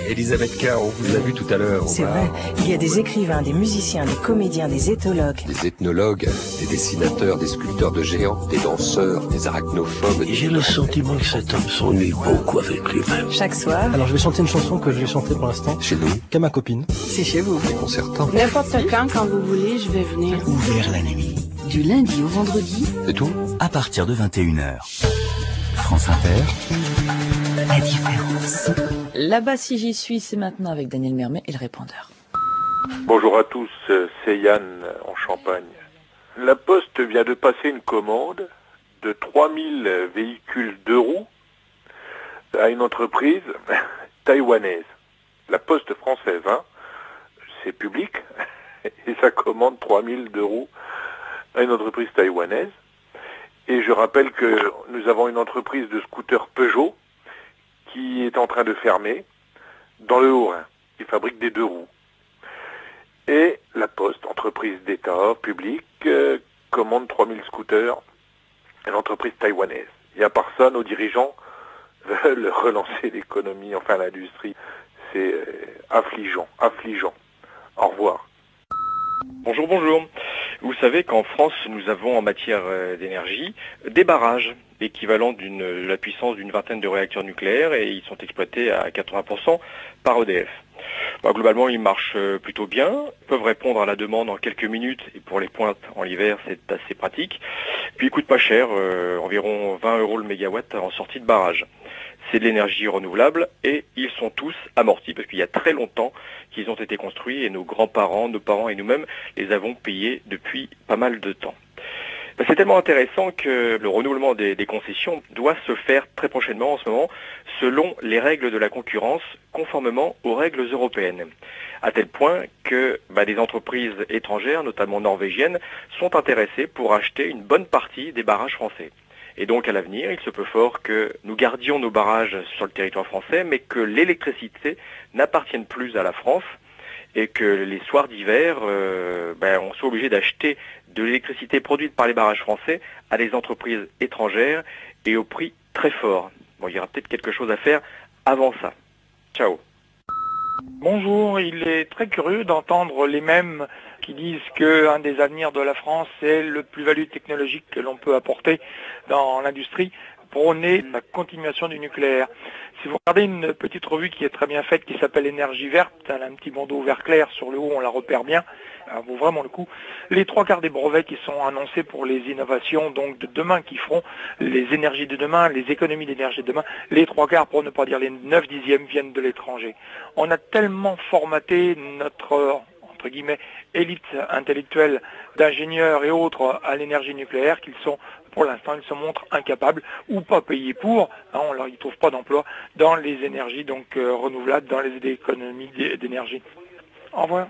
Elisabeth Kerr, on vous a vu tout à l'heure. C'est vrai, il y a des écrivains, des musiciens, des comédiens, des éthologues. Des ethnologues, des dessinateurs, des sculpteurs de géants, des danseurs, des arachnophobes. J'ai le sentiment que cet homme s'ennuie beaucoup avec lui-même. Chaque soir... Alors je vais chanter une chanson que je vais chanter pour l'instant. Chez nous. Qu'à ma copine. C'est chez vous. Déconcertant. N'importe quand vous voulez, je vais venir. Ouvert la nuit. Du lundi au vendredi. C'est tout ? À partir de 21h. France Inter. La différence. Là-bas, si j'y suis, c'est maintenant avec Daniel Mermet et le répondeur. Bonjour à tous, c'est Yann en Champagne. La Poste vient de passer une commande de 3000 véhicules 2 roues à une entreprise taïwanaise. La Poste française, c'est public, et ça commande 3000 2 roues à une entreprise taïwanaise. Et je rappelle que nous avons une entreprise de scooters Peugeot qui est en train de fermer dans le Haut-Rhin, qui fabrique des 2 roues. Et la Poste, entreprise d'État, publique, commande 3000 scooters à l'entreprise taïwanaise. Et à part ça, nos dirigeants veulent relancer l'économie, enfin l'industrie. C'est affligeant. Au revoir. Bonjour. Vous savez qu'en France, nous avons en matière d'énergie des barrages équivalents de la puissance d'une vingtaine de réacteurs nucléaires et ils sont exploités à 80% par EDF. Globalement, ils marchent plutôt bien, peuvent répondre à la demande en quelques minutes et pour les pointes en hiver, c'est assez pratique. Puis ils coûtent pas cher, environ 20 € le mégawatt en sortie de barrage. C'est de l'énergie renouvelable et ils sont tous amortis parce qu'il y a très longtemps qu'ils ont été construits et nos grands-parents, nos parents et nous-mêmes les avons payés depuis pas mal de temps. C'est tellement intéressant que le renouvellement des concessions doit se faire très prochainement en ce moment selon les règles de la concurrence conformément aux règles européennes. À tel point que des entreprises étrangères, notamment norvégiennes, sont intéressées pour acheter une bonne partie des barrages français. Et donc à l'avenir, il se peut fort que nous gardions nos barrages sur le territoire français, mais que l'électricité n'appartienne plus à la France et que les soirs d'hiver, on soit obligé d'acheter de l'électricité produite par les barrages français à des entreprises étrangères et au prix très fort. Il y aura peut-être quelque chose à faire avant ça. Ciao. Bonjour, il est très curieux d'entendre les mêmes qui disent qu'un des avenirs de la France, c'est le plus-value technologique que l'on peut apporter dans l'industrie, prôner la continuation du nucléaire. Si vous regardez une petite revue qui est très bien faite, qui s'appelle Énergie verte, elle a un petit bandeau vert clair sur le haut, on la repère bien, ça vaut vraiment le coup. Les 3/4 des brevets qui sont annoncés pour les innovations donc de demain, qui feront les énergies de demain, les économies d'énergie de demain, les 3/4, pour ne pas dire les 9/10, viennent de l'étranger. On a tellement formaté notre entre guillemets, élite intellectuelle d'ingénieurs et autres à l'énergie nucléaire qu'ils sont, pour l'instant, ils se montrent incapables ou pas payés pour, ils ne trouvent pas d'emploi dans les énergies donc renouvelables, dans les économies d'énergie. Au revoir.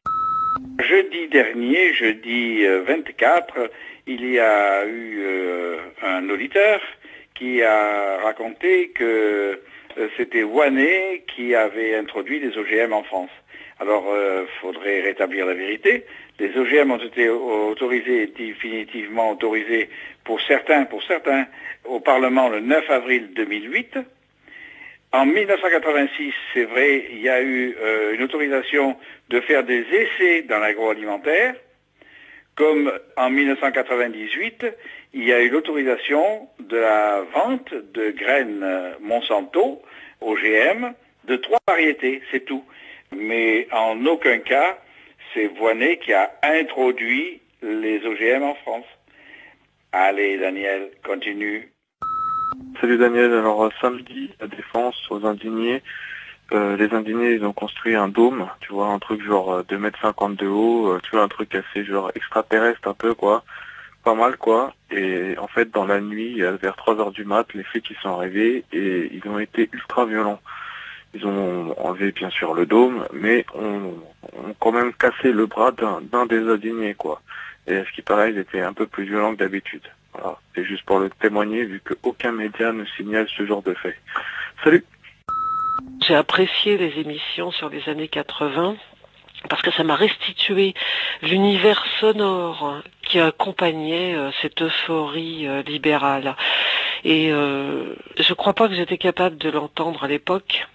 Jeudi dernier, jeudi 24, il y a eu un auditeur qui a raconté que c'était Voinet qui avait introduit les OGM en France. Alors, faudrait rétablir la vérité. Les OGM ont été autorisés, définitivement autorisés pour certains, au Parlement le 9 avril 2008. En 1986, c'est vrai, il y a eu une autorisation de faire des essais dans l'agroalimentaire. Comme en 1998, il y a eu l'autorisation de la vente de graines Monsanto, OGM, de 3 variétés, c'est tout. Mais en aucun cas, c'est Voinet qui a introduit les OGM en France. Allez, Daniel, continue. Salut Daniel, alors samedi, à Défense, aux Indignés, les Indignés, ils ont construit un dôme, tu vois, un truc genre 2,50 m de haut, tu vois, un truc assez genre extraterrestre un peu, quoi. Pas mal, quoi. Et en fait, dans la nuit, vers 3 h du mat, les flics, ils sont arrivés et ils ont été ultra violents. Ils ont enlevé bien sûr le dôme, mais ont quand même cassé le bras d'un des indignés, quoi. Et à ce qui paraît, ils étaient un peu plus violents que d'habitude. Voilà. C'est juste pour le témoigner, vu qu'aucun média ne signale ce genre de fait. Salut! J'ai apprécié les émissions sur les années 80 parce que ça m'a restitué l'univers sonore qui accompagnait cette euphorie libérale. Et je crois pas que j'étais capable de l'entendre à l'époque,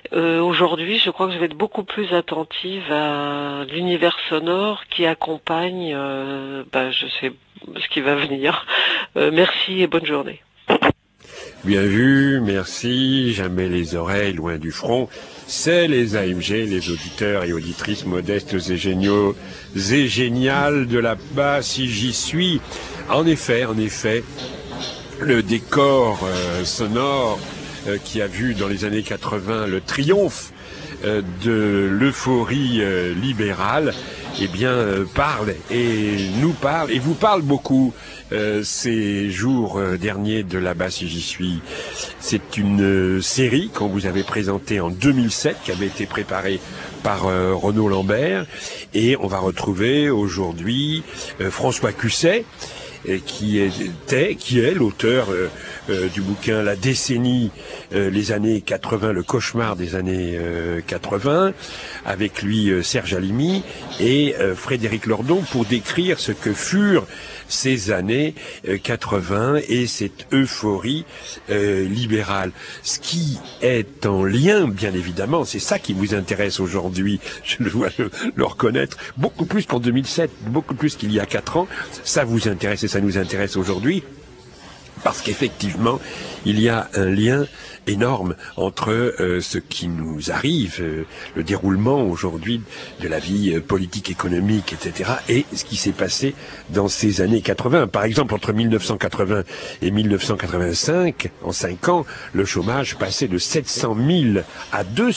Aujourd'hui, je crois que je vais être beaucoup plus attentive à l'univers sonore qui accompagne, je sais ce qui va venir. Merci et bonne journée. Bien vu, merci. Jamais les oreilles loin du front. C'est les AMG, les auditeurs et auditrices modestes et géniaux et géniales de là-bas, si j'y suis. En effet, le décor sonore qui a vu dans les années 80 le triomphe de l'euphorie libérale, parle et nous parle et vous parle beaucoup ces jours derniers de là-bas si j'y suis. C'est une série qu'on vous avait présentée en 2007 qui avait été préparée par Renaud Lambert et on va retrouver aujourd'hui François Cusset qui est l'auteur du bouquin La décennie, les années 80, le cauchemar des années 80, avec lui Serge Halimi et Frédéric Lordon pour décrire ce que furent ces années 80 et cette euphorie libérale. Ce qui est en lien, bien évidemment, c'est ça qui vous intéresse aujourd'hui, je dois le reconnaître, beaucoup plus qu'en 2007, beaucoup plus qu'il y a 4 ans, ça vous intéresse et ça nous intéresse aujourd'hui. Parce qu'effectivement, il y a un lien énorme entre ce qui nous arrive, le déroulement aujourd'hui de la vie politique, économique, etc., et ce qui s'est passé dans ces années 80. Par exemple, entre 1980 et 1985, en 5 ans, le chômage passait de 700 000 à 2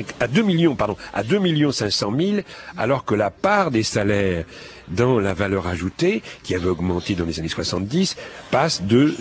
500 000, alors que la part des salaires dans la valeur ajoutée, qui avait augmenté dans les années 70, passe de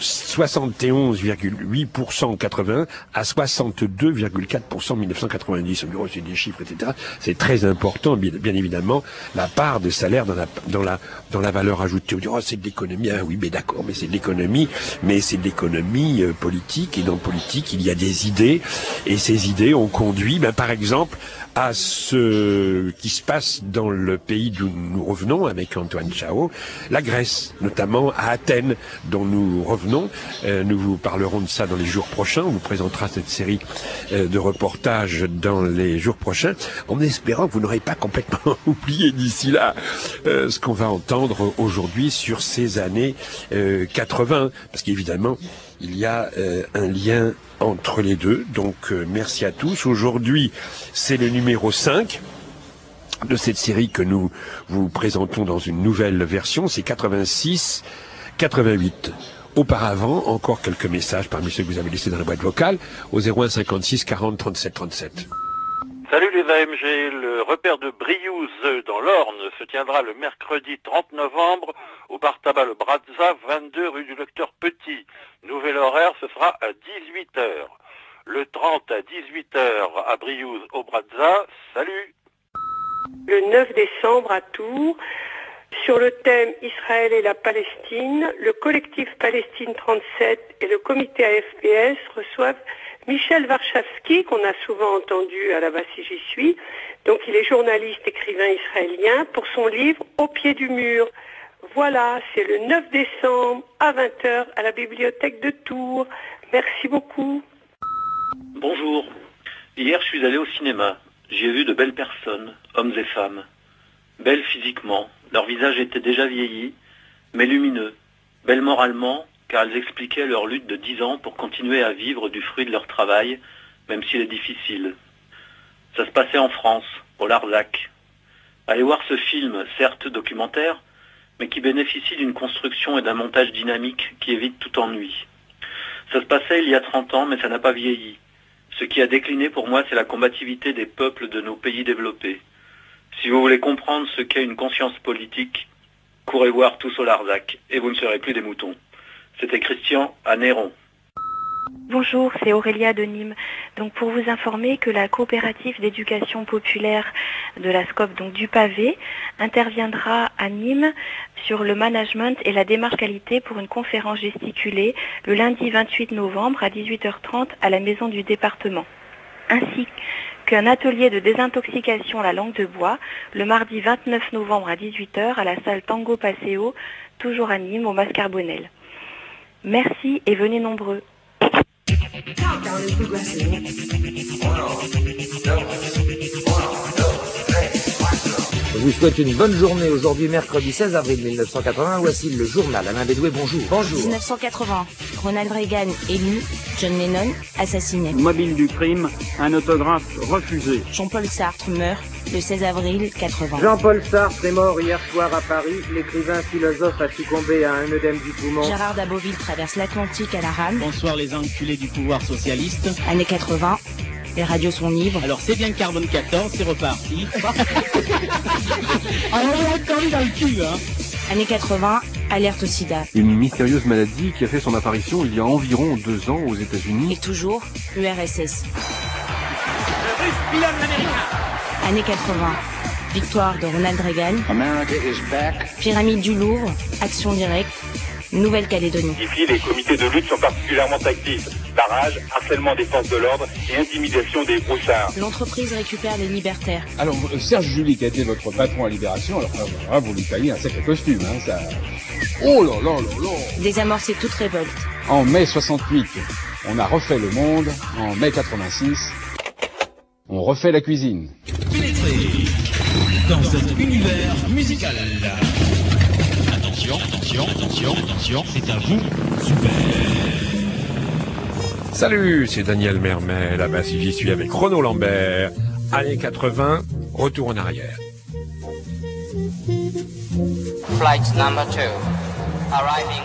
71,8% en 80 à 62,4% en 1990. C'est des chiffres, etc. C'est très important, bien évidemment, la part de salaire dans la valeur ajoutée. On dit, c'est de l'économie. Ah oui, mais d'accord, mais c'est de l'économie. Mais c'est de l'économie politique. Et dans le politique, il y a des idées. Et ces idées ont conduit, par exemple, à ce qui se passe dans le pays d'où nous revenons avec Antoine Chao, la Grèce, notamment à Athènes, dont nous revenons. Nous vous parlerons de ça dans les jours prochains. On vous présentera cette série de reportages dans les jours prochains, en espérant que vous n'aurez pas complètement oublié d'ici là ce qu'on va entendre aujourd'hui sur ces années 80, parce qu'évidemment, il y a un lien entre les deux, donc merci à tous. Aujourd'hui, c'est le numéro 5 de cette série que nous vous présentons dans une nouvelle version, c'est 86-88. Auparavant, encore quelques messages parmi ceux que vous avez laissés dans la boîte vocale, au 01 56 40 37 37. Salut les AMG, le repère de Briouze dans l'Orne se tiendra le mercredi 30 novembre au bar tabac Le Brazza, 22 rue du Docteur Petit. Nouvel horaire, ce sera à 18h. Le 30 à 18h à Briouze au Brazza. Salut. Le 9 décembre à Tours, sur le thème Israël et la Palestine, le collectif Palestine 37 et le comité AFPS reçoivent Michel Warschawski, qu'on a souvent entendu à la base si j'y suis. Donc il est journaliste, écrivain israélien, pour son livre Au pied du mur. Voilà, c'est le 9 décembre à 20h à la bibliothèque de Tours. Merci beaucoup. Bonjour. Hier, je suis allé au cinéma. J'y ai vu de belles personnes, hommes et femmes. Belles physiquement, leur visage était déjà vieilli, mais lumineux. Belles moralement, car elles expliquaient leur lutte de 10 ans pour continuer à vivre du fruit de leur travail, même s'il est difficile. Ça se passait en France, au Larzac. Allez voir ce film, certes documentaire, mais qui bénéficie d'une construction et d'un montage dynamique qui évite tout ennui. Ça se passait il y a 30 ans, mais ça n'a pas vieilli. Ce qui a décliné pour moi, c'est la combativité des peuples de nos pays développés. Si vous voulez comprendre ce qu'est une conscience politique, courez voir tous au Larzac, et vous ne serez plus des moutons. C'était Christian à Néron. Bonjour, c'est Aurélia de Nîmes. Donc pour vous informer que la coopérative d'éducation populaire de la SCOP, donc du Pavé, interviendra à Nîmes sur le management et la démarche qualité pour une conférence gesticulée le lundi 28 novembre à 18h30 à la maison du département. Ainsi qu'un atelier de désintoxication à la langue de bois le mardi 29 novembre à 18h à la salle Tango Paseo, toujours à Nîmes, au Mascarbonel. Merci et venez nombreux. Countdown is progressing. Je vous souhaite une bonne journée. Aujourd'hui, mercredi 16 avril 1980. Voici le journal. Alain Bédoué, bonjour. Bonjour. 1980. Ronald Reagan élu. John Lennon assassiné. Mobile du crime. Un autographe refusé. Jean-Paul Sartre meurt le 16 avril 80. Jean-Paul Sartre est mort hier soir à Paris. L'écrivain philosophe a succombé à un œdème du poumon. Gérard Daboville traverse l'Atlantique à la rame. Bonsoir les enculés du pouvoir socialiste. Années 80. Les radios sont libres. Alors c'est bien le carbone 14, c'est reparti. Ah, on a encore eu dans le cul, hein. Années 80, alerte au sida. Une mystérieuse maladie qui a fait son apparition il y a environ 2 ans aux États-Unis. Et toujours, l'URSS. Le russe pilote l'américain. Années 80, victoire de Ronald Reagan. America is back. Pyramide du Louvre, action directe, Nouvelle-Calédonie. Ici, les comités de lutte sont particulièrement actifs. Barrage, harcèlement des forces de l'ordre et intimidation des broussards. L'entreprise récupère les libertaires. Alors, Serge Julie, qui a été votre patron à Libération, alors vous lui taillez un sacré costume, hein, ça... Oh là là là là. Désamorcer toute révolte. En mai 68, on a refait le monde. En mai 86, on refait la cuisine. Pénétrez dans cet univers musical. Attention, attention, attention, attention, c'est à vous. Super. Salut, c'est Daniel Mermet, là-bas si j'y suis avec Renaud Lambert. Années 80, retour en arrière. Flight number 2, arriving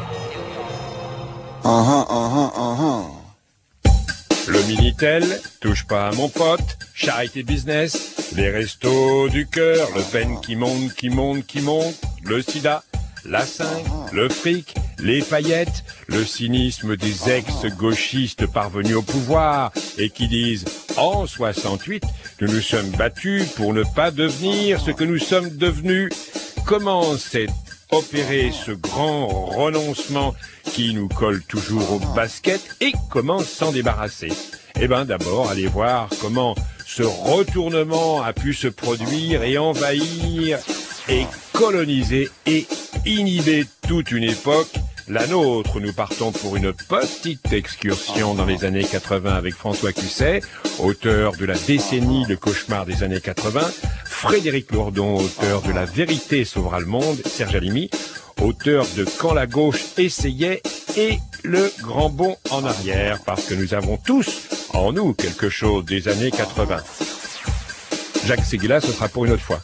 from Le Minitel, touche pas à mon pote, Charité Business, les restos du cœur, Le Pen qui monte, qui monte, qui monte, le sida, la 5, le fric, les paillettes, le cynisme des ex-gauchistes parvenus au pouvoir et qui disent « En 68, nous nous sommes battus pour ne pas devenir ce que nous sommes devenus ». Comment s'est opéré ce grand renoncement qui nous colle toujours au basket et comment s'en débarrasser? Eh ben d'abord, allez voir comment ce retournement a pu se produire et envahir et coloniser et inhiber toute une époque, la nôtre. Nous partons pour une petite excursion dans les années 80 avec François Cusset, auteur de La décennie de cauchemar des années 80, Frédéric Lourdon, auteur de La vérité sauvera le monde, Serge Halimi, auteur de Quand la gauche essayait et Le grand bond en arrière, parce que nous avons tous en nous quelque chose des années 80. Jacques Séguéla, ce sera pour une autre fois.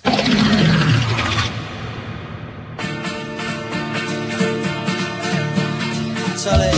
Chale.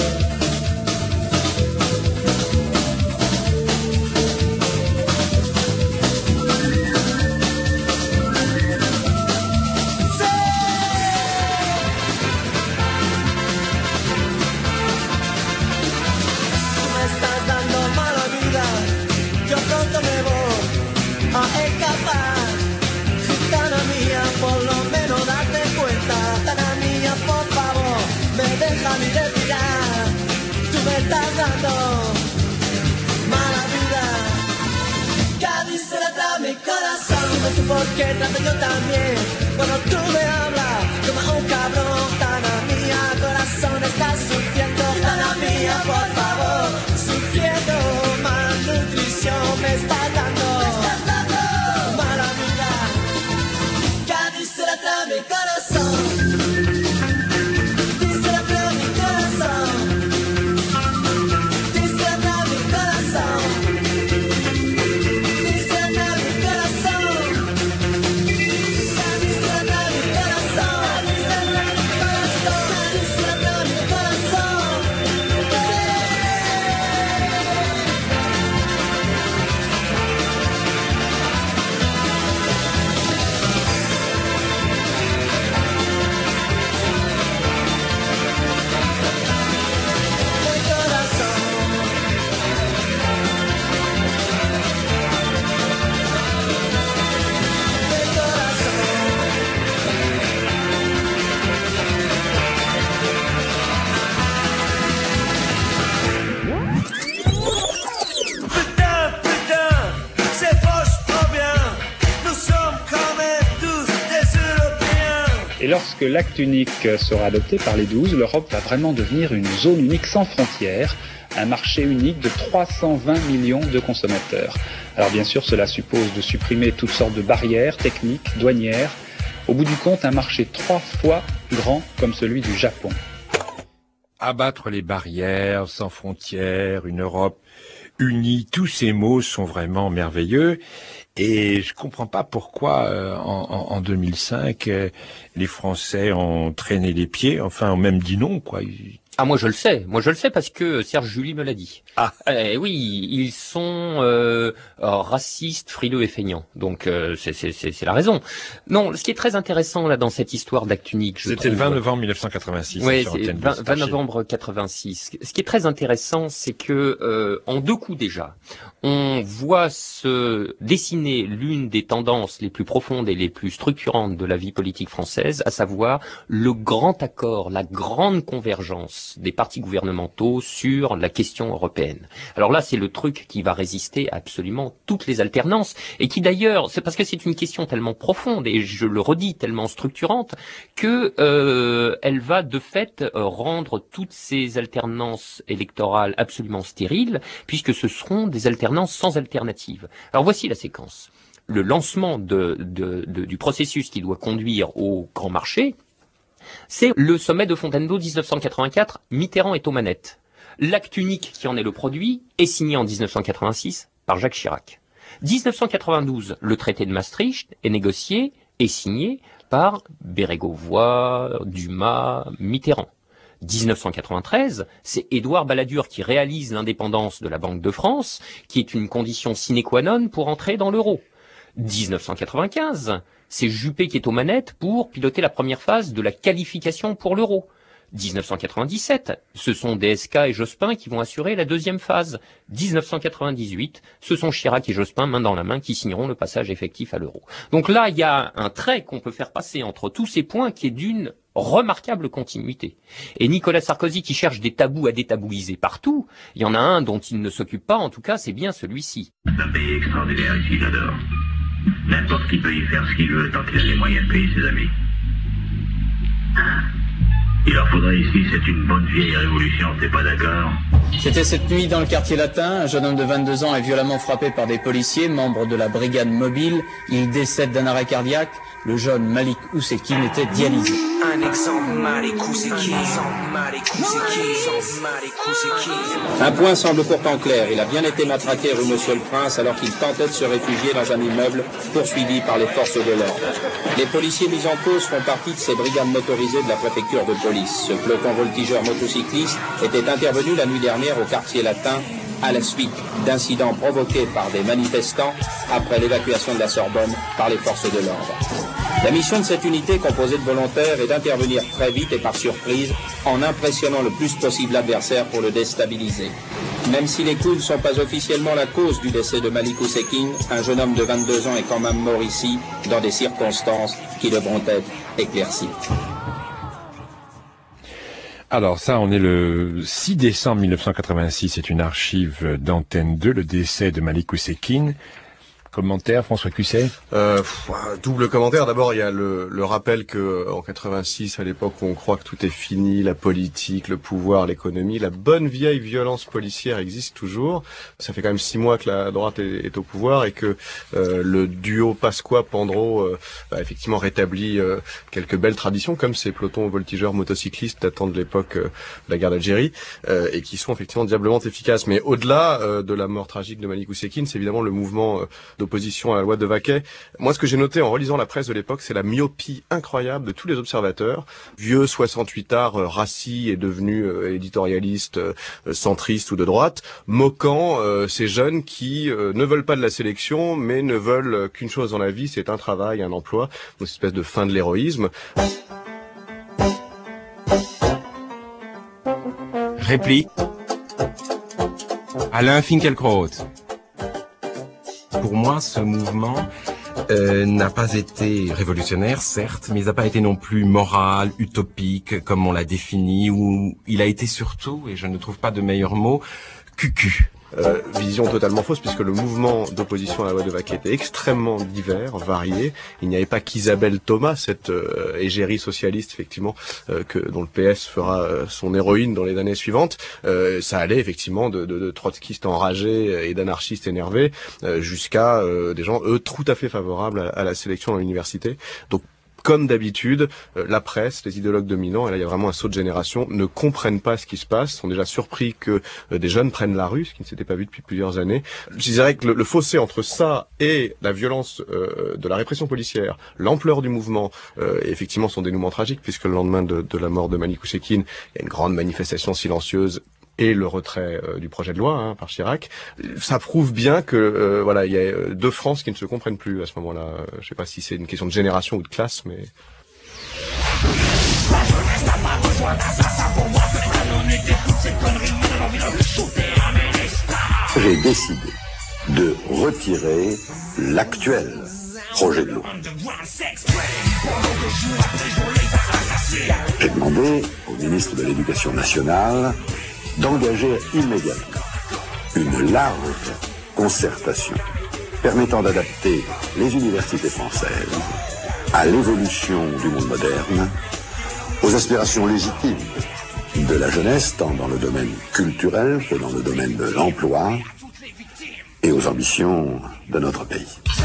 Porque trato yo también cuando tú me hablas como un cabrón. Tana mía, corazón está sufriendo. Tana mía, por favor, sufriendo. Malnutrición me está dando. Mala vida, díselo a mi corazón. Díselo a mi corazón. Díselo a mi corazón. Et lorsque l'acte unique sera adopté par les 12, l'Europe va vraiment devenir une zone unique sans frontières, un marché unique de 320 millions de consommateurs. Alors bien sûr, cela suppose de supprimer toutes sortes de barrières techniques, douanières. Au bout du compte, un marché 3 fois grand comme celui du Japon. Abattre les barrières, sans frontières, une Europe unie, tous ces mots sont vraiment merveilleux. Et je comprends pas pourquoi en 2005 les Français ont traîné les pieds, enfin ont même dit non, quoi. Ah, moi je le sais parce que Serge Julie me l'a dit. Ah. Oui, ils sont racistes, frileux et feignants. Donc c'est la raison. Non, ce qui est très intéressant là dans cette histoire d'Actunique, c'était le 20 novembre 1986. Oui, c'est 20 novembre 86. Ce qui est très intéressant, c'est que en 2 coups déjà, on voit se dessiner l'une des tendances les plus profondes et les plus structurantes de la vie politique française, à savoir le grand accord, la grande convergence des partis gouvernementaux sur la question européenne. Alors là, c'est le truc qui va résister à absolument toutes les alternances et qui d'ailleurs, c'est parce que c'est une question tellement profonde et je le redis, tellement structurante que elle va de fait rendre toutes ces alternances électorales absolument stériles puisque ce seront des alternances sans alternative. Alors voici la séquence. Le lancement du processus qui doit conduire au grand marché, c'est le sommet de Fontainebleau 1984, Mitterrand est aux manettes. L'acte unique qui en est le produit est signé en 1986 par Jacques Chirac. 1992, le traité de Maastricht est négocié et signé par Bérégovoy, Dumas, Mitterrand. 1993, c'est Édouard Balladur qui réalise l'indépendance de la Banque de France, qui est une condition sine qua non pour entrer dans l'euro. 1995, c'est Juppé qui est aux manettes pour piloter la première phase de la qualification pour l'euro. 1997, ce sont DSK et Jospin qui vont assurer la deuxième phase. 1998, ce sont Chirac et Jospin, main dans la main, qui signeront le passage effectif à l'euro. Donc là, il y a un trait qu'on peut faire passer entre tous ces points qui est d'une remarquable continuité. Et Nicolas Sarkozy qui cherche des tabous à détabouiser partout, il y en a un dont il ne s'occupe pas, en tout cas, c'est bien celui-ci. C'est un pays extraordinaire ici, j'adore. N'importe qui peut y faire ce qu'il veut tant qu'il a les moyens de payer ses amis. Il leur faudrait ici, c'est une bonne vieille révolution, t'es pas d'accord? C'était cette nuit dans le quartier latin, un jeune homme de 22 ans est violemment frappé par des policiers, membres de la brigade mobile. Il décède d'un arrêt cardiaque. Le jeune Malik Oussekine était dialysé. Un exemple, Malik Oussekine. Un point semble pourtant clair. Il a bien été matraqué rue Monsieur le Prince alors qu'il tentait de se réfugier dans un immeuble poursuivi par les forces de l'ordre. Les policiers mis en cause font partie de ces brigades motorisées de la préfecture de police. Ce peloton voltigeur motocycliste était intervenu la nuit dernière au quartier latin à la suite d'incidents provoqués par des manifestants après l'évacuation de la Sorbonne par les forces de l'ordre. La mission de cette unité composée de volontaires est d'intervenir très vite et par surprise en impressionnant le plus possible l'adversaire pour le déstabiliser. Même si les coups ne sont pas officiellement la cause du décès de Malik Oussekine, un jeune homme de 22 ans est quand même mort ici dans des circonstances qui devront être éclaircies. Alors ça, on est le 6 décembre 1986, c'est une archive d'Antenne 2, le décès de Malik Oussekine. Commentaire, François Cusset? Double commentaire. D'abord, il y a le rappel que en 86, à l'époque où on croit que tout est fini, la politique, le pouvoir, l'économie, la bonne vieille violence policière existe toujours. Ça fait quand même 6 mois que la droite est au pouvoir et que le duo Pasqua-Pandro effectivement rétablit quelques belles traditions, comme ces pelotons voltigeurs motocyclistes datant de l'époque de la guerre d'Algérie, et qui sont effectivement diablement efficaces. Mais au-delà de la mort tragique de Malik Oussekine, c'est évidemment le mouvement d'opposition à la loi de Vaquet. Moi, ce que j'ai noté en relisant la presse de l'époque, c'est la myopie incroyable de tous les observateurs. Vieux 68ard, Rassi est devenu éditorialiste, centriste ou de droite, moquant ces jeunes qui ne veulent pas de la sélection, mais ne veulent qu'une chose dans la vie, c'est un travail, un emploi, une espèce de fin de l'héroïsme. Réplique. Alain Finkielkraut. Pour moi, ce mouvement n'a pas été révolutionnaire, certes, mais il n'a pas été non plus moral, utopique, comme on l'a défini, où il a été surtout, et je ne trouve pas de meilleur mot, cucu. Vision totalement fausse, puisque le mouvement d'opposition à la loi de Vaquet était extrêmement divers, varié. Il n'y avait pas qu'Isabelle Thomas, cette égérie socialiste, effectivement, dont le PS fera son héroïne dans les années suivantes. Ça allait effectivement de trotskistes enragés et d'anarchistes énervés jusqu'à des gens, eux, tout à fait favorables à la sélection dans l'université. Donc, comme d'habitude, la presse, les idéologues dominants, et là il y a vraiment un saut de génération, ne comprennent pas ce qui se passe, sont déjà surpris que des jeunes prennent la rue, ce qui ne s'était pas vu depuis plusieurs années. Je dirais que le fossé entre ça et la violence de la répression policière, l'ampleur du mouvement, et effectivement son dénouement tragique, puisque le lendemain de la mort de Malik Oussekine, il y a une grande manifestation silencieuse et le retrait du projet de loi par Chirac, ça prouve bien que voilà, il y a deux France qui ne se comprennent plus à ce moment-là. Je sais pas si c'est une question de génération ou de classe, mais j'ai décidé de retirer l'actuel projet de loi. J'ai demandé au ministre de l'Éducation nationale d'engager immédiatement une large concertation permettant d'adapter les universités françaises à l'évolution du monde moderne, aux aspirations légitimes de la jeunesse, tant dans le domaine culturel que dans le domaine de l'emploi, et aux ambitions de notre pays.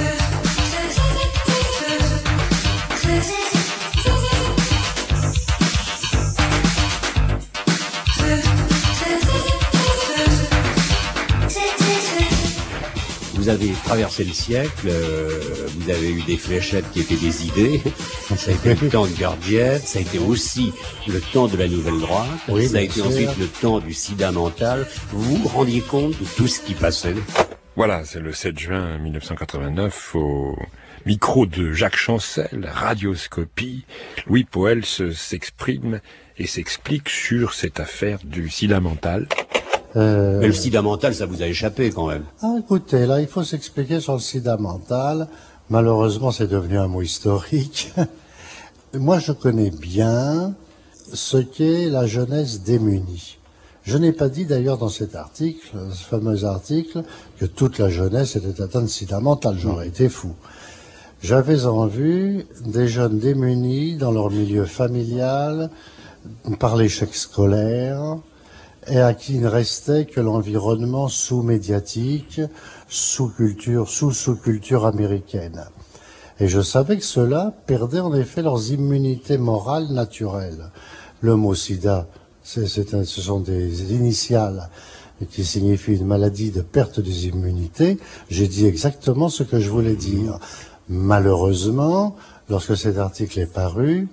Vous avez traversé le siècle, vous avez eu des fléchettes qui étaient des idées, ça a été le temps de Gurdjieff, ça a été aussi le temps de la nouvelle droite, oui, ça a été ensuite le temps du sida mental. Vous vous rendiez compte de tout ce qui passait? Voilà, c'est le 7 juin 1989, au micro de Jacques Chancel, Radioscopie, Louis Poels s'exprime et s'explique sur cette affaire du sida mental. Mais le sida mental, ça vous a échappé quand même. Ah, écoutez, là, il faut s'expliquer sur le sida mental. Malheureusement, c'est devenu un mot historique. Moi, je connais bien ce qu'est la jeunesse démunie. Je n'ai pas dit d'ailleurs dans cet article, ce fameux article, que toute la jeunesse était atteinte de sida mental. J'aurais été fou. J'avais en vue des jeunes démunis dans leur milieu familial, par l'échec scolaire, et à qui il ne restait que l'environnement sous-médiatique, sous-sous-culture américaine. Et je savais que ceux-là perdaient en effet leurs immunités morales naturelles. Le mot sida, ce sont des initiales qui signifient une maladie de perte des immunités. J'ai dit exactement ce que je voulais dire. Malheureusement, lorsque cet article est paru,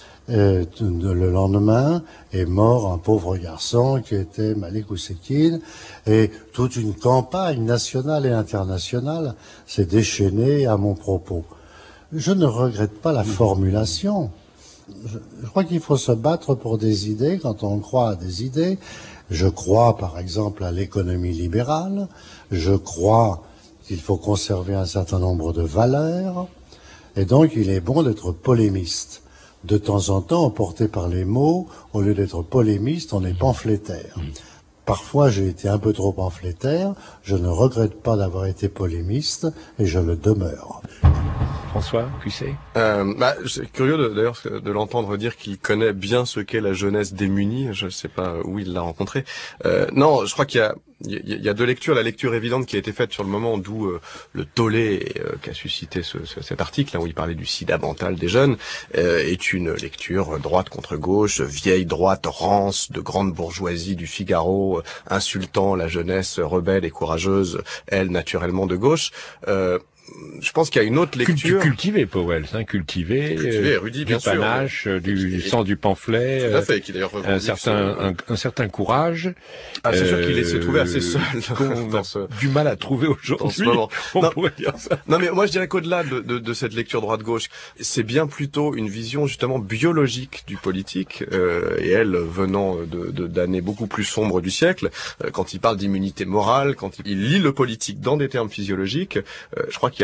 le lendemain est mort un pauvre garçon qui était Malik Oussekine, et toute une campagne nationale et internationale s'est déchaînée à mon propos. Je ne regrette pas la formulation. Je crois qu'il faut se battre pour des idées quand on croit à des idées. Je crois par exemple à l'économie libérale, je crois qu'il faut conserver un certain nombre de valeurs, et donc il est bon d'être polémiste. De temps en temps, emporté par les mots, au lieu d'être polémiste, on est pamphlétaire. Parfois, j'ai été un peu trop pamphlétaire, je ne regrette pas d'avoir été polémiste, et je le demeure. François Cusset. C'est curieux d'ailleurs de l'entendre dire qu'il connaît bien ce qu'est la jeunesse démunie. Je ne sais pas où il l'a rencontré. Non, je crois qu'il y a deux lectures. La lecture évidente qui a été faite sur le moment d'où le tollé qu'a suscité cet article, où il parlait du sida mental des jeunes, est une lecture droite contre gauche, vieille droite rance de grande bourgeoisie du Figaro, insultant la jeunesse rebelle et courageuse, elle naturellement de gauche. Je pense qu'il y a une autre lecture cultivée, Powell, cultivée, érudit, du panache, du sang du pamphlet, tout à fait, qui d'ailleurs un certain courage. Ah, c'est sûr qu'il s'est trouvé assez seul qu'on a du mal à trouver aujourd'hui. On pourrait dire ça. Non, mais moi je dirais qu'au-delà de cette lecture droite-gauche, c'est bien plutôt une vision justement biologique du politique, et elle venant d'années beaucoup plus sombres du siècle, quand il parle d'immunité morale, quand il lit le politique dans des termes physiologiques, je crois qu'il y a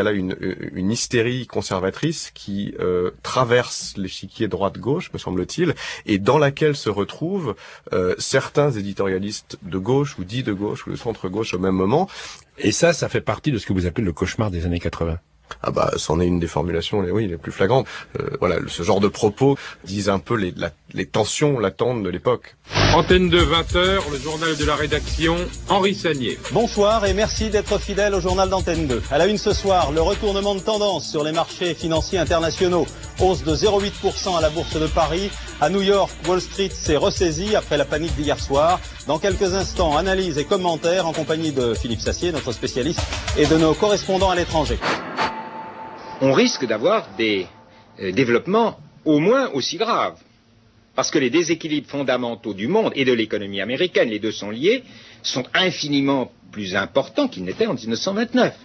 a là une hystérie conservatrice qui traverse l'échiquier droite-gauche, me semble-t-il, et dans laquelle se retrouvent certains éditorialistes de gauche ou dits de gauche ou de centre-gauche au même moment. Et ça fait partie de ce que vous appelez le cauchemar des années 80. Ah bah, c'en est une des formulations, les plus flagrantes. Voilà, ce genre de propos disent un peu les tensions latentes de l'époque. Antenne de 20h, le journal de la rédaction, Henri Sagnier. Bonsoir et merci d'être fidèle au journal d'Antenne 2. À la une ce soir, le retournement de tendance sur les marchés financiers internationaux. Hausse de 0,8% à la bourse de Paris. À New York, Wall Street s'est ressaisie après la panique d'hier soir. Dans quelques instants, analyse et commentaires en compagnie de Philippe Sassier, notre spécialiste, et de nos correspondants à l'étranger. On risque d'avoir des développements au moins aussi graves. Parce que les déséquilibres fondamentaux du monde et de l'économie américaine, les deux sont liés, sont infiniment plus importants qu'ils n'étaient en 1929.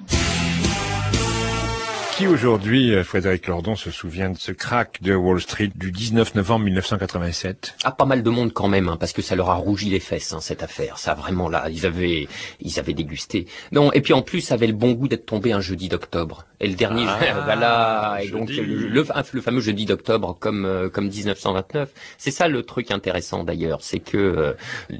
Qui aujourd'hui, Frédéric Lordon, se souvient de ce crack de Wall Street du 19 novembre 1987 ? Ah, pas mal de monde quand même, parce que ça leur a rougi les fesses, cette affaire. Ça, vraiment, là, ils avaient dégusté. Non, et puis en plus, ça avait le bon goût d'être tombé un jeudi d'octobre. Et le dernier, voilà, et donc le fameux jeudi d'octobre comme 1929. C'est ça le truc intéressant d'ailleurs, c'est que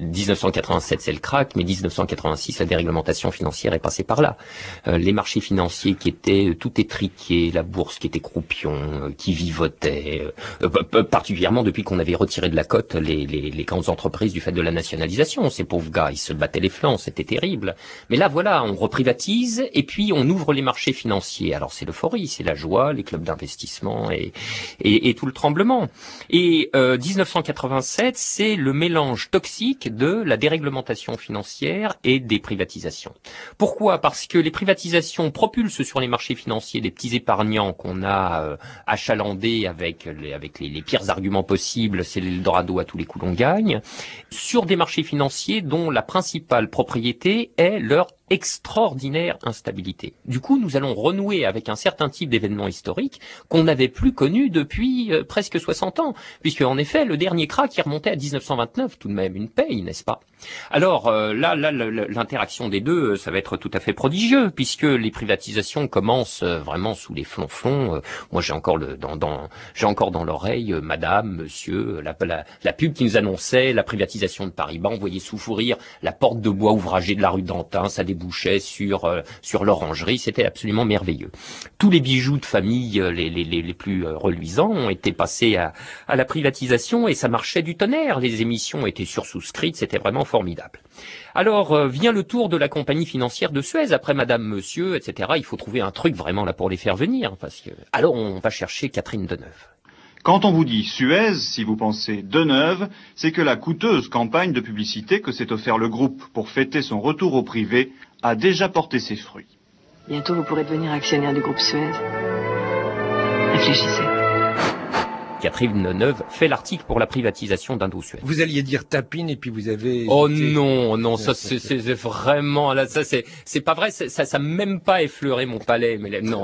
1987 c'est le crack, mais 1986 la déréglementation financière est passée par là. Les marchés financiers qui étaient tout étriqués, la bourse qui était croupion, qui vivotait, particulièrement depuis qu'on avait retiré de la cote les grandes entreprises du fait de la nationalisation. Ces pauvres gars, ils se battaient les flancs, c'était terrible. Mais là voilà, on reprivatise et puis on ouvre les marchés financiers. Alors c'est l'euphorie, c'est la joie, les clubs d'investissement et tout le tremblement. Et 1987, c'est le mélange toxique de la déréglementation financière et des privatisations. Pourquoi ? Parce que les privatisations propulsent sur les marchés financiers des petits épargnants qu'on a achalandés avec les pires arguments possibles, c'est l'Eldorado à tous les coups l'on gagne, sur des marchés financiers dont la principale propriété est leur extraordinaire instabilité. Du coup, nous allons renouer avec un certain type d'événements historiques qu'on n'avait plus connus depuis presque 60 ans, puisque en effet, le dernier crack qui remontait à 1929, tout de même une paye, n'est-ce pas ? Alors là, l'interaction des deux, ça va être tout à fait prodigieux, puisque les privatisations commencent vraiment sous les flonflons. Moi, j'ai encore dans l'oreille, Madame, Monsieur, la pub qui nous annonçait la privatisation de Paribas. On voyait sous fou rire la porte de bois ouvragée de la rue d'Antin, ça débouchait sur l'orangerie, c'était absolument merveilleux. Tous les bijoux de famille les plus reluisants ont été passés à la privatisation et ça marchait du tonnerre. Les émissions étaient sursouscrites, c'était vraiment formidable. Alors vient le tour de la compagnie financière de Suez, après Madame, Monsieur, etc. Il faut trouver un truc vraiment là pour les faire venir, parce que alors on va chercher Catherine Deneuve. Quand on vous dit Suez, si vous pensez Deneuve, c'est que la coûteuse campagne de publicité que s'est offert le groupe pour fêter son retour au privé a déjà porté ses fruits. Bientôt vous pourrez devenir actionnaire du groupe Suez. Réfléchissez. Catherine Deneuve fait l'article pour la privatisation d'Indosuez. Vous alliez dire tapine et puis vous avez... Oh non, ça c'est vraiment là, ça c'est pas vrai, ça même pas effleuré mon palais, mais non.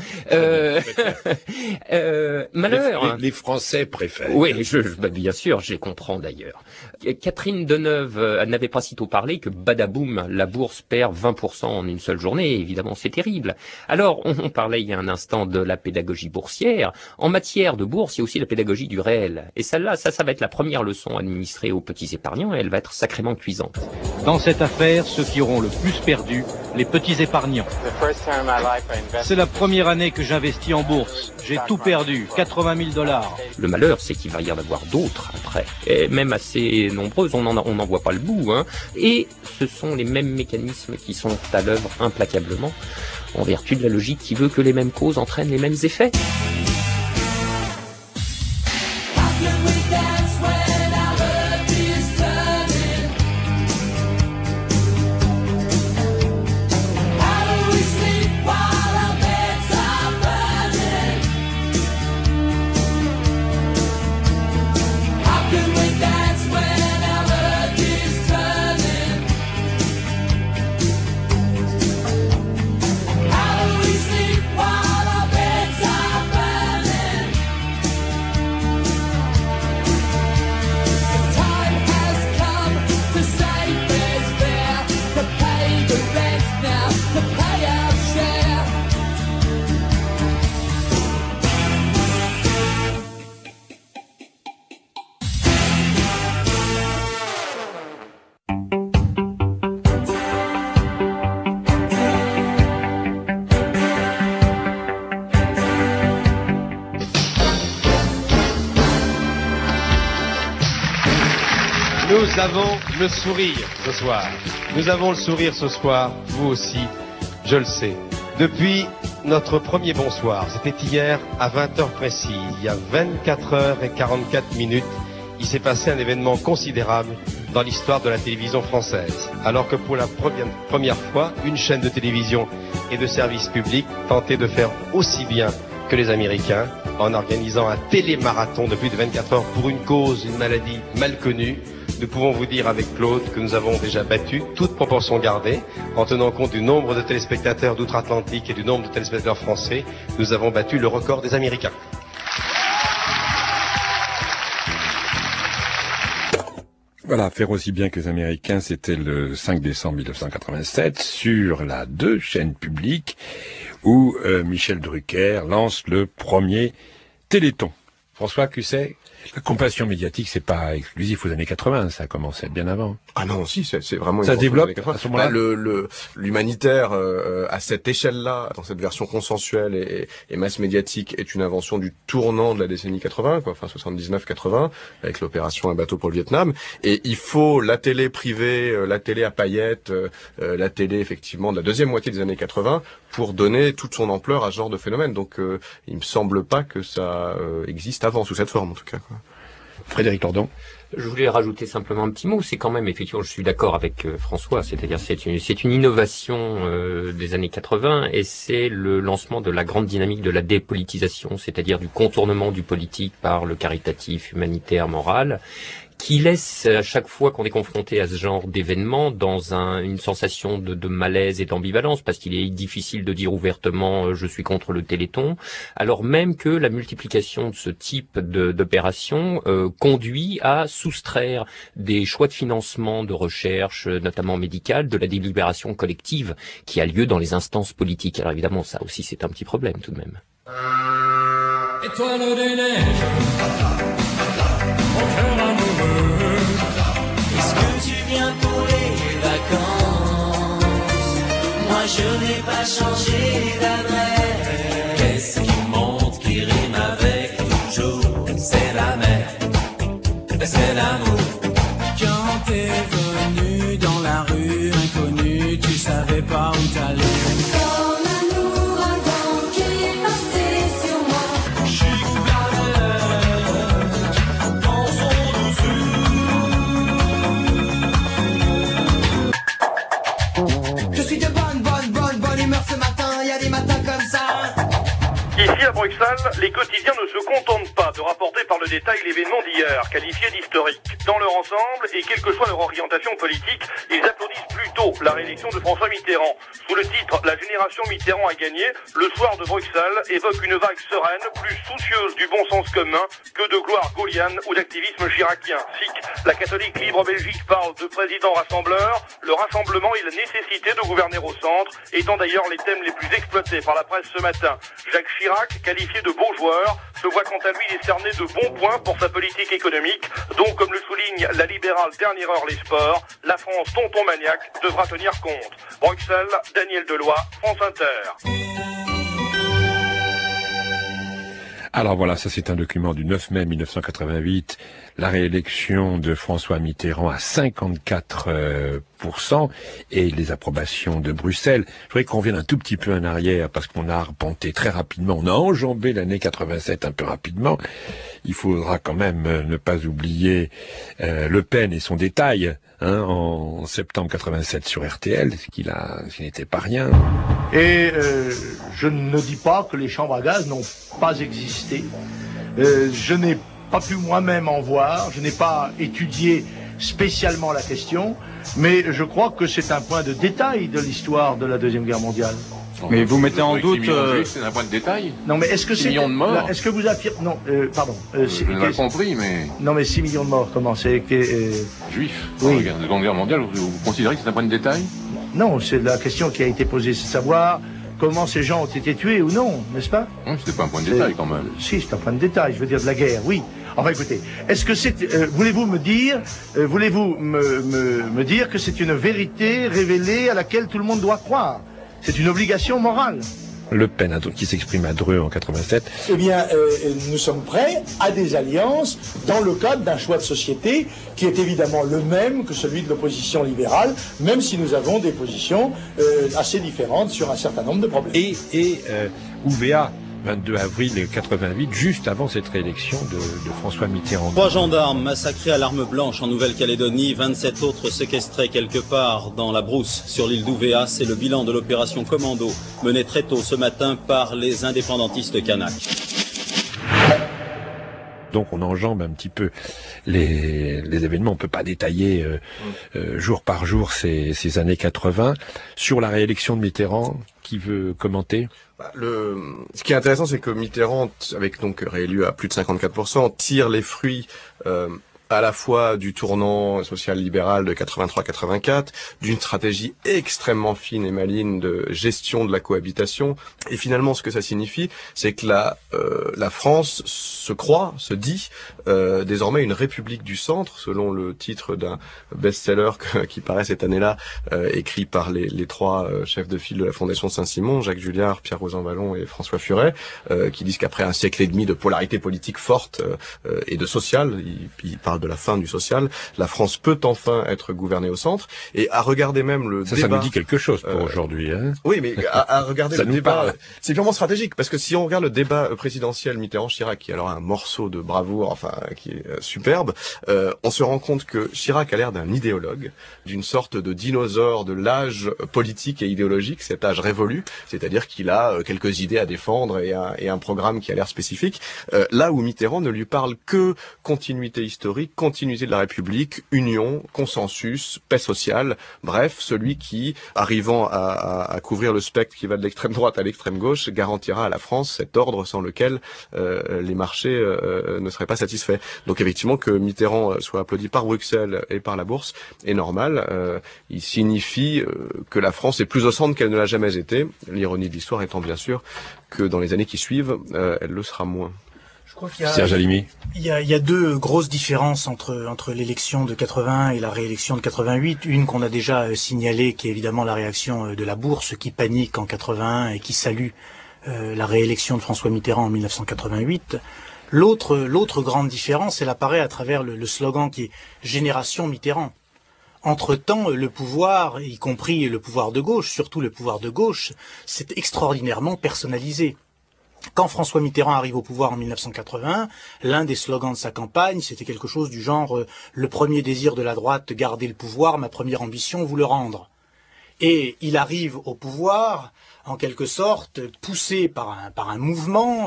Malheur. Les Français préfèrent. Oui, bien sûr, je les comprends d'ailleurs. Catherine Deneuve n'avait pas sitôt parlé que badaboum, la bourse perd 20% en une seule journée. Évidemment, c'est terrible. Alors, on parlait il y a un instant de la pédagogie boursière. En matière de bourse, il y a aussi la pédagogie du réel. Et celle-là, ça va être la première leçon administrée aux petits épargnants et elle va être sacrément cuisante. Dans cette affaire, ceux qui auront le plus perdu, les petits épargnants. C'est la première année que j'investis en bourse. J'ai tout perdu, $80,000. Le malheur, c'est qu'il va y en avoir d'autres après. Et même assez nombreuses, on n'en voit pas le bout. Et ce sont les mêmes mécanismes qui sont à l'œuvre implacablement, en vertu de la logique qui veut que les mêmes causes entraînent les mêmes effets. Nous avons le sourire ce soir. Nous avons le sourire ce soir, vous aussi, je le sais. Depuis notre premier bonsoir, c'était hier à 20h précis, il y a 24h44, il s'est passé un événement considérable dans l'histoire de la télévision française. Alors que pour la première fois, une chaîne de télévision et de service public tentait de faire aussi bien que les Américains en organisant un télémarathon de plus de 24 heures pour une cause, une maladie mal connue. Nous pouvons vous dire avec Claude que nous avons déjà battu, toute proportion gardée, en tenant compte du nombre de téléspectateurs d'outre-Atlantique et du nombre de téléspectateurs français, nous avons battu le record des Américains. Voilà, faire aussi bien que les Américains, c'était le 5 décembre 1987 sur la 2 chaîne publique où Michel Drucker lance le premier Téléthon. François Cusset, la compassion médiatique, c'est pas exclusif aux années 80, ça a commencé bien avant. Ah non, si, c'est vraiment une ça se développe à ce moment-là. L'humanitaire à cette échelle-là, dans cette version consensuelle et masse médiatique, est une invention du tournant de la décennie 80, quoi, enfin 79-80, avec l'opération Un bateau pour le Vietnam. Et il faut la télé privée, la télé à paillettes, la télé effectivement de la deuxième moitié des années 80 pour donner toute son ampleur à ce genre de phénomène. Donc il me semble pas que ça existe avant sous cette forme en tout cas, quoi. Frédéric Lordon. Je voulais rajouter simplement un petit mot. C'est quand même, effectivement, je suis d'accord avec François, c'est-à-dire c'est une innovation des années 80 et c'est le lancement de la grande dynamique de la dépolitisation, c'est-à-dire du contournement du politique par le caritatif, humanitaire, moral, qui laisse à chaque fois qu'on est confronté à ce genre d'événement dans une sensation de malaise et d'ambivalence, parce qu'il est difficile de dire ouvertement je suis contre le Téléthon, alors même que la multiplication de ce type d'opération conduit à soustraire des choix de financement de recherche, notamment médicale, de la délibération collective qui a lieu dans les instances politiques. Alors évidemment, ça aussi c'est un petit problème tout de même. Étoile des neiges, mon cœur amoureux, est-ce que tu viens pour les vacances? Moi je n'ai pas changé d'adresse. Qu'est-ce qui monte, qui rime avec toujours? C'est la mer, c'est l'amour. Quand t'es venu dans la rue inconnue, tu savais pas où t'allais. Ici à Bruxelles, les quotidiens ne se contentent pas de rapporter par le détail l'événement d'hier, qualifié d'historique. Dans leur ensemble, et quelle que soit leur orientation politique, ils applaudissent plutôt la réélection de François Mitterrand. Sous le titre « La génération Mitterrand a gagné », le soir de Bruxelles évoque une vague sereine, plus soucieuse du bon sens commun que de gloire gaulienne ou d'activisme chiracien. SIC, la catholique libre Belgique parle de président rassembleur, le rassemblement et la nécessité de gouverner au centre, étant d'ailleurs les thèmes les plus exploités par la presse ce matin. Jacques Chirac, qualifié de beau joueur, se voit quant à lui décerner de bons points pour sa politique économique, dont, comme le souligne la libérale Dernière Heure Les Sports, la France tonton maniaque devra tenir compte. Bruxelles, Daniel Deloy, France Inter. Alors voilà, ça c'est un document du 9 mai 1988, la réélection de François Mitterrand à 54% et les approbations de Bruxelles. Je voudrais qu'on revienne un tout petit peu en arrière parce qu'on a arpenté très rapidement, on a enjambé l'année 87 un peu rapidement. Il faudra quand même ne pas oublier Le Pen et son détail en septembre 87 sur RTL, ce qui n'était pas rien. Et je ne dis pas que les chambres à gaz n'ont pas existé. Je n'ai pas pu moi-même en voir, je n'ai pas étudié spécialement la question, mais je crois que c'est un point de détail de l'histoire de la Deuxième Guerre mondiale. Mais vous mettez en doute... C'est un point de détail. Non, mais est-ce que 6 millions de morts. Est-ce que vous affirmez... Non, pardon. Je l'ai compris, mais... Non, mais 6 millions de morts, comment c'est Juifs. Oui. Dans la Seconde Guerre mondiale, vous considérez que c'est un point de détail? Non, c'est la question qui a été posée, c'est savoir comment ces gens ont été tués ou non, n'est-ce pas? Non, c'était pas un point de détail quand même. Si, c'est un point de détail, je veux dire de la guerre, oui. Enfin écoutez, est-ce que c'est... voulez-vous me dire que c'est une vérité révélée à laquelle tout le monde doit croire? C'est une obligation morale. Le Pen, donc, qui s'exprime à Dreux en 87. Eh bien, nous sommes prêts à des alliances dans le cadre d'un choix de société qui est évidemment le même que celui de l'opposition libérale, même si nous avons des positions assez différentes sur un certain nombre de problèmes. Et UVA, 22 avril 88, juste avant cette réélection de François Mitterrand. 3 gendarmes massacrés à l'arme blanche en Nouvelle-Calédonie, 27 autres séquestrés quelque part dans la brousse sur l'île d'Ouvéa. C'est le bilan de l'opération Commando menée très tôt ce matin par les indépendantistes kanaks. Donc on enjambe un petit peu les événements. On peut pas détailler jour par jour ces années 80. Sur la réélection de Mitterrand, qui veut commenter? Ce qui est intéressant, c'est que Mitterrand, avec donc réélu à plus de 54%, tire les fruits à la fois du tournant social-libéral de 83-84, d'une stratégie extrêmement fine et maligne de gestion de la cohabitation. Et finalement, ce que ça signifie, c'est que la France se dit désormais une république du centre, selon le titre d'un best-seller qui paraît cette année-là, écrit par les 3 chefs de file de la Fondation Saint-Simon, Jacques Julliard, Pierre Rosanvallon et François Furet, qui disent qu'après un siècle et demi de polarité politique forte et de social, il parle de la fin du social, la France peut enfin être gouvernée au centre. Et à regarder même le débat... Ça nous dit quelque chose pour aujourd'hui. Hein, oui, mais à regarder le débat... C'est purement stratégique, parce que si on regarde le débat présidentiel Mitterrand-Chirac, qui est alors un morceau de bravoure, enfin, qui est superbe, on se rend compte que Chirac a l'air d'un idéologue, d'une sorte de dinosaure de l'âge politique et idéologique, cet âge révolu, c'est-à-dire qu'il a quelques idées à défendre et un programme qui a l'air spécifique, là où Mitterrand ne lui parle que continuité historique, continuité de la République, union, consensus, paix sociale, bref, celui qui, arrivant à couvrir le spectre qui va de l'extrême droite à l'extrême gauche, garantira à la France cet ordre sans lequel les marchés ne seraient pas satisfaits. Donc effectivement, que Mitterrand soit applaudi par Bruxelles et par la Bourse est normal. Il signifie que la France est plus au centre qu'elle ne l'a jamais été. L'ironie de l'histoire étant bien sûr que dans les années qui suivent, elle le sera moins. Je crois qu'il Serge Halimi. Il y a 2 grosses différences entre l'élection de 81 et la réélection de 88. Une qu'on a déjà signalée, qui est évidemment la réaction de la Bourse, qui panique en 81 et qui salue la réélection de François Mitterrand en 1988. L'autre grande différence, elle apparaît à travers le slogan qui est « Génération Mitterrand ». Entre-temps, le pouvoir, y compris le pouvoir de gauche, surtout le pouvoir de gauche, s'est extraordinairement personnalisé. Quand François Mitterrand arrive au pouvoir en 1981, l'un des slogans de sa campagne, c'était quelque chose du genre « Le premier désir de la droite, garder le pouvoir, ma première ambition, vous le rendre ». Et il arrive au pouvoir, en quelque sorte, poussé par un mouvement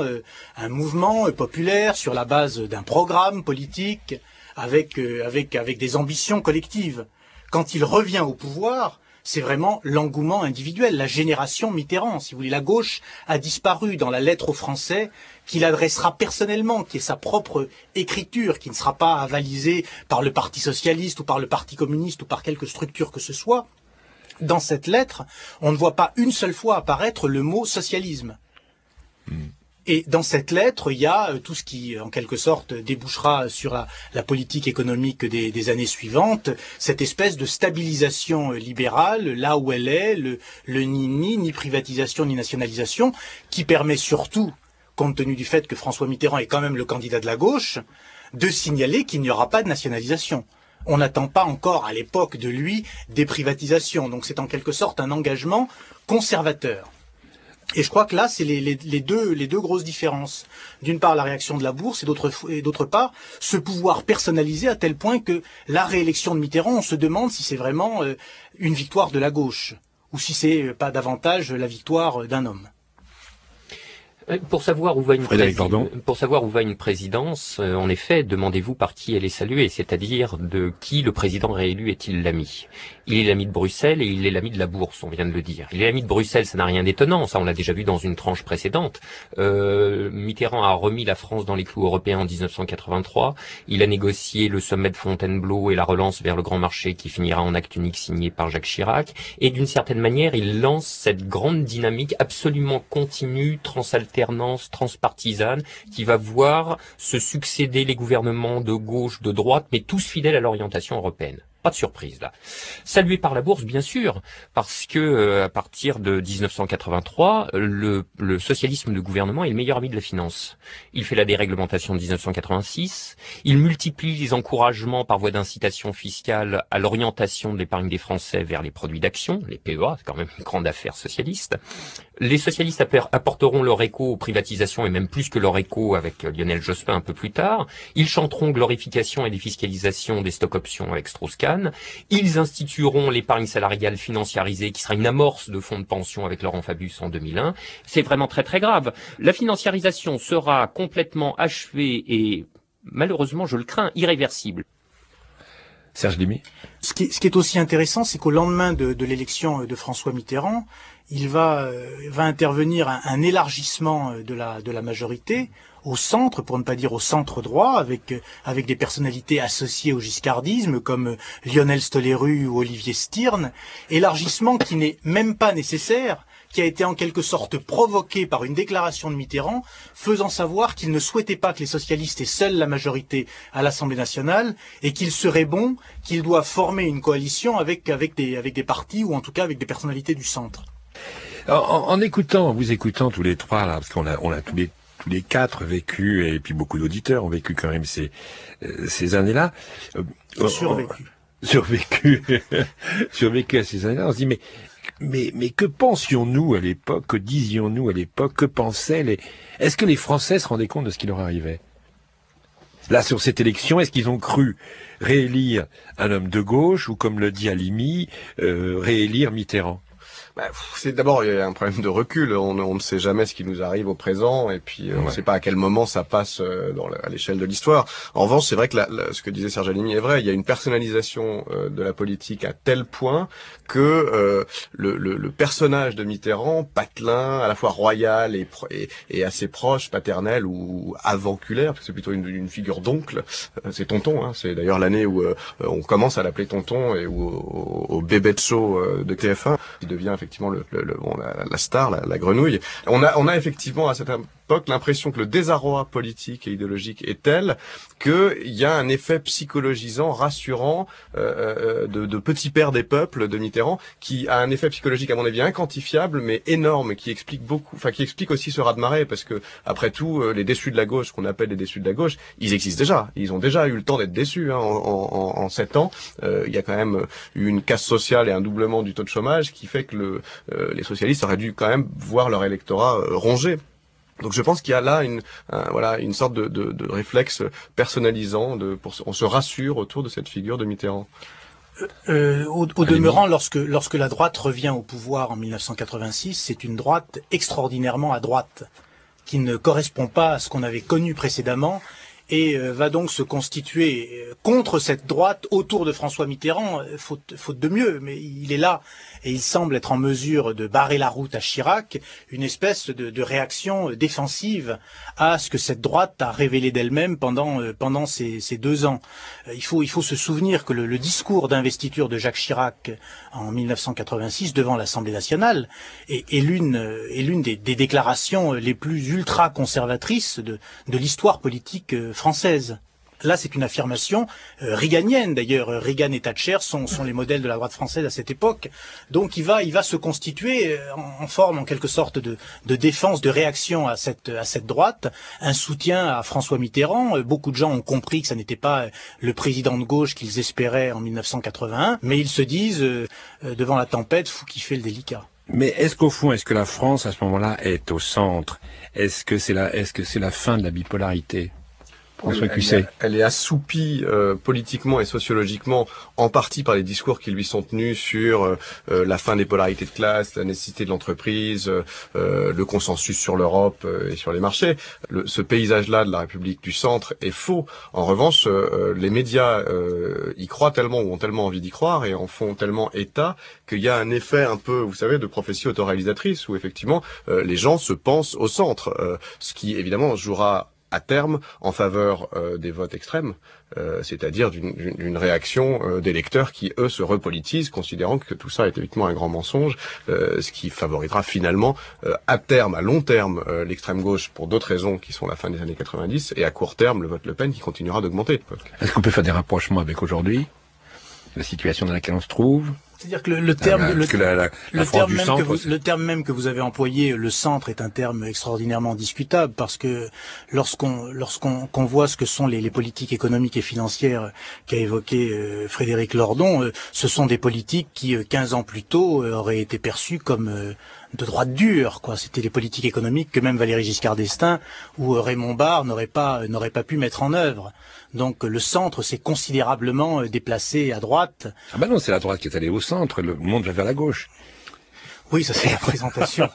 populaire sur la base d'un programme politique avec des ambitions collectives. Quand il revient au pouvoir, c'est vraiment l'engouement individuel, la génération Mitterrand. Si vous voulez, la gauche a disparu dans la lettre aux Français qu'il adressera personnellement, qui est sa propre écriture, qui ne sera pas avalisée par le Parti socialiste ou par le Parti communiste ou par quelque structure que ce soit. Dans cette lettre, on ne voit pas une seule fois apparaître le mot socialisme. Et dans cette lettre, il y a tout ce qui, en quelque sorte, débouchera sur la politique économique des années suivantes, cette espèce de stabilisation libérale, là où elle est, le ni privatisation ni nationalisation, qui permet surtout, compte tenu du fait que François Mitterrand est quand même le candidat de la gauche, de signaler qu'il n'y aura pas de nationalisation. On n'attend pas encore, à l'époque de lui, des privatisations. Donc c'est en quelque sorte un engagement conservateur. Et je crois que là, c'est les deux grosses différences. D'une part, la réaction de la Bourse et d'autre part, ce pouvoir personnalisé à tel point que la réélection de Mitterrand, on se demande si c'est vraiment une victoire de la gauche ou si c'est pas davantage la victoire d'un homme. Pour savoir où va une présidence, en effet, demandez-vous par qui elle est saluée, c'est-à-dire de qui le président réélu est-il l'ami. Il est l'ami de Bruxelles et il est l'ami de la Bourse, on vient de le dire. Il est l'ami de Bruxelles, ça n'a rien d'étonnant, ça on l'a déjà vu dans une tranche précédente. Mitterrand a remis la France dans les clous européens en 1983, il a négocié le sommet de Fontainebleau et la relance vers le grand marché qui finira en acte unique signé par Jacques Chirac, et d'une certaine manière, il lance cette grande dynamique absolument continue, transalternance, transpartisane, qui va voir se succéder les gouvernements de gauche, de droite, mais tous fidèles à l'orientation européenne. Pas de surprise là. Salué par la bourse, bien sûr, parce que à partir de 1983, le socialisme de gouvernement est le meilleur ami de la finance. Il fait la déréglementation de 1986, il multiplie les encouragements par voie d'incitation fiscale à l'orientation de l'épargne des Français vers les produits d'action, les PEA, c'est quand même une grande affaire socialiste. Les socialistes apporteront leur écho aux privatisations et même plus que leur écho avec Lionel Jospin un peu plus tard. Ils chanteront glorification et défiscalisation des stocks options avec Strauss-Kahn. Ils institueront l'épargne salariale financiarisée qui sera une amorce de fonds de pension avec Laurent Fabius en 2001. C'est vraiment très très grave. La financiarisation sera complètement achevée et malheureusement, je le crains, irréversible. Serge Limy. Ce qui est aussi intéressant, c'est qu'au lendemain de l'élection de François Mitterrand, il va intervenir un élargissement de la majorité au centre, pour ne pas dire au centre droit, avec des personnalités associées au giscardisme comme Lionel Stoléru ou Olivier Stirn, élargissement qui n'est même pas nécessaire, qui a été en quelque sorte provoqué par une déclaration de Mitterrand, faisant savoir qu'il ne souhaitait pas que les socialistes aient seuls la majorité à l'Assemblée nationale, et qu'il serait bon qu'ils doivent former une coalition avec des partis, ou en tout cas avec des personnalités du centre. En vous écoutant tous les trois, là, parce qu'on a tous les quatre vécu, et puis beaucoup d'auditeurs ont vécu quand même ces années-là. Survécu à ces années-là. On se dit, mais que pensions-nous à l'époque, que disions-nous à l'époque, que pensaient est-ce que les Français se rendaient compte de ce qui leur arrivait? Là, sur cette élection, est-ce qu'ils ont cru réélire un homme de gauche, ou comme le dit Halimi, réélire Mitterrand? C'est d'abord, il y a un problème de recul. On ne sait jamais ce qui nous arrive au présent, et puis on ne sait pas à quel moment ça passe à l'échelle de l'histoire. En revanche, c'est vrai que ce que disait Serge Halimi est vrai. Il y a une personnalisation de la politique à tel point que le personnage de Mitterrand, patelin, à la fois royal et assez proche, paternel ou avanculaire, parce que c'est plutôt une figure d'oncle. C'est tonton. Hein. C'est d'ailleurs l'année où on commence à l'appeler tonton, et où au bébé de show de TF1, il devient effectivement la star, la grenouille. On a effectivement à cette époque l'impression que le désarroi politique et idéologique est tel qu'il y a un effet psychologisant, rassurant de petit père des peuples de Mitterrand, qui a un effet psychologique à mon avis inquantifiable mais énorme, qui explique aussi ce raz-de-marée, parce que après tout les déçus de la gauche, qu'on appelle les déçus de la gauche, ils existent déjà. Ils ont déjà eu le temps d'être déçus. Hein. En 7 ans, il y a quand même eu une casse sociale et un doublement du taux de chômage qui fait que les socialistes auraient dû quand même voir leur électorat rongé. Donc je pense qu'il y a là une sorte de réflexe personnalisant, on se rassure autour de cette figure de Mitterrand. Au demeurant, lorsque la droite revient au pouvoir en 1986, c'est une droite extraordinairement à droite, qui ne correspond pas à ce qu'on avait connu précédemment, et va donc se constituer contre cette droite autour de François Mitterrand, faute de mieux, mais il est là et il semble être en mesure de barrer la route à Chirac, une espèce de réaction défensive à ce que cette droite a révélé d'elle-même pendant ces 2 ans. Il faut se souvenir que le discours d'investiture de Jacques Chirac en 1986 devant l'Assemblée nationale est l'une des déclarations les plus ultra-conservatrices de l'histoire politique française. Là, c'est une affirmation reaganienne. D'ailleurs, Reagan et Thatcher sont les modèles de la droite française à cette époque. Donc, il va se constituer en forme, en quelque sorte, de défense, de réaction à cette droite, un soutien à François Mitterrand. Beaucoup de gens ont compris que ça n'était pas le président de gauche qu'ils espéraient en 1981, mais ils se disent, devant la tempête, fou qui fait le délicat. Mais est-ce que la France, à ce moment-là, est au centre? Est-ce que c'est la fin de la bipolarité? Elle est assoupie politiquement et sociologiquement, en partie par les discours qui lui sont tenus sur la fin des polarités de classe, la nécessité de l'entreprise, le consensus sur l'Europe et sur les marchés. Ce paysage-là de la République du centre est faux. En revanche, les médias y croient tellement, ou ont tellement envie d'y croire, et en font tellement état, qu'il y a un effet un peu, vous savez, de prophétie autoréalisatrice, où effectivement les gens se pensent au centre, ce qui évidemment jouera à terme en faveur des votes extrêmes, c'est-à-dire d'une réaction d'électeurs qui, eux, se repolitisent, considérant que tout ça est effectivement un grand mensonge, ce qui favorisera finalement, à terme, à long terme, l'extrême gauche pour d'autres raisons qui sont la fin des années 90, et à court terme, le vote Le Pen qui continuera d'augmenter. Est-ce qu'on peut faire des rapprochements avec aujourd'hui ? la situation dans laquelle on se trouve. C'est-à-dire que le terme même que vous avez employé, le centre, est un terme extraordinairement discutable, parce que lorsqu'on voit ce que sont les politiques économiques et financières qu'a évoqué Frédéric Lordon, ce sont des politiques qui 15 ans plus tôt auraient été perçues comme de droite dure, quoi. C'était les politiques économiques que même Valéry Giscard d'Estaing ou Raymond Barre n'auraient pas pu mettre en œuvre. Donc le centre s'est considérablement déplacé à droite. Ah ben non, c'est la droite qui est allée au centre, le monde va vers la gauche. Oui, ça c'est la présentation.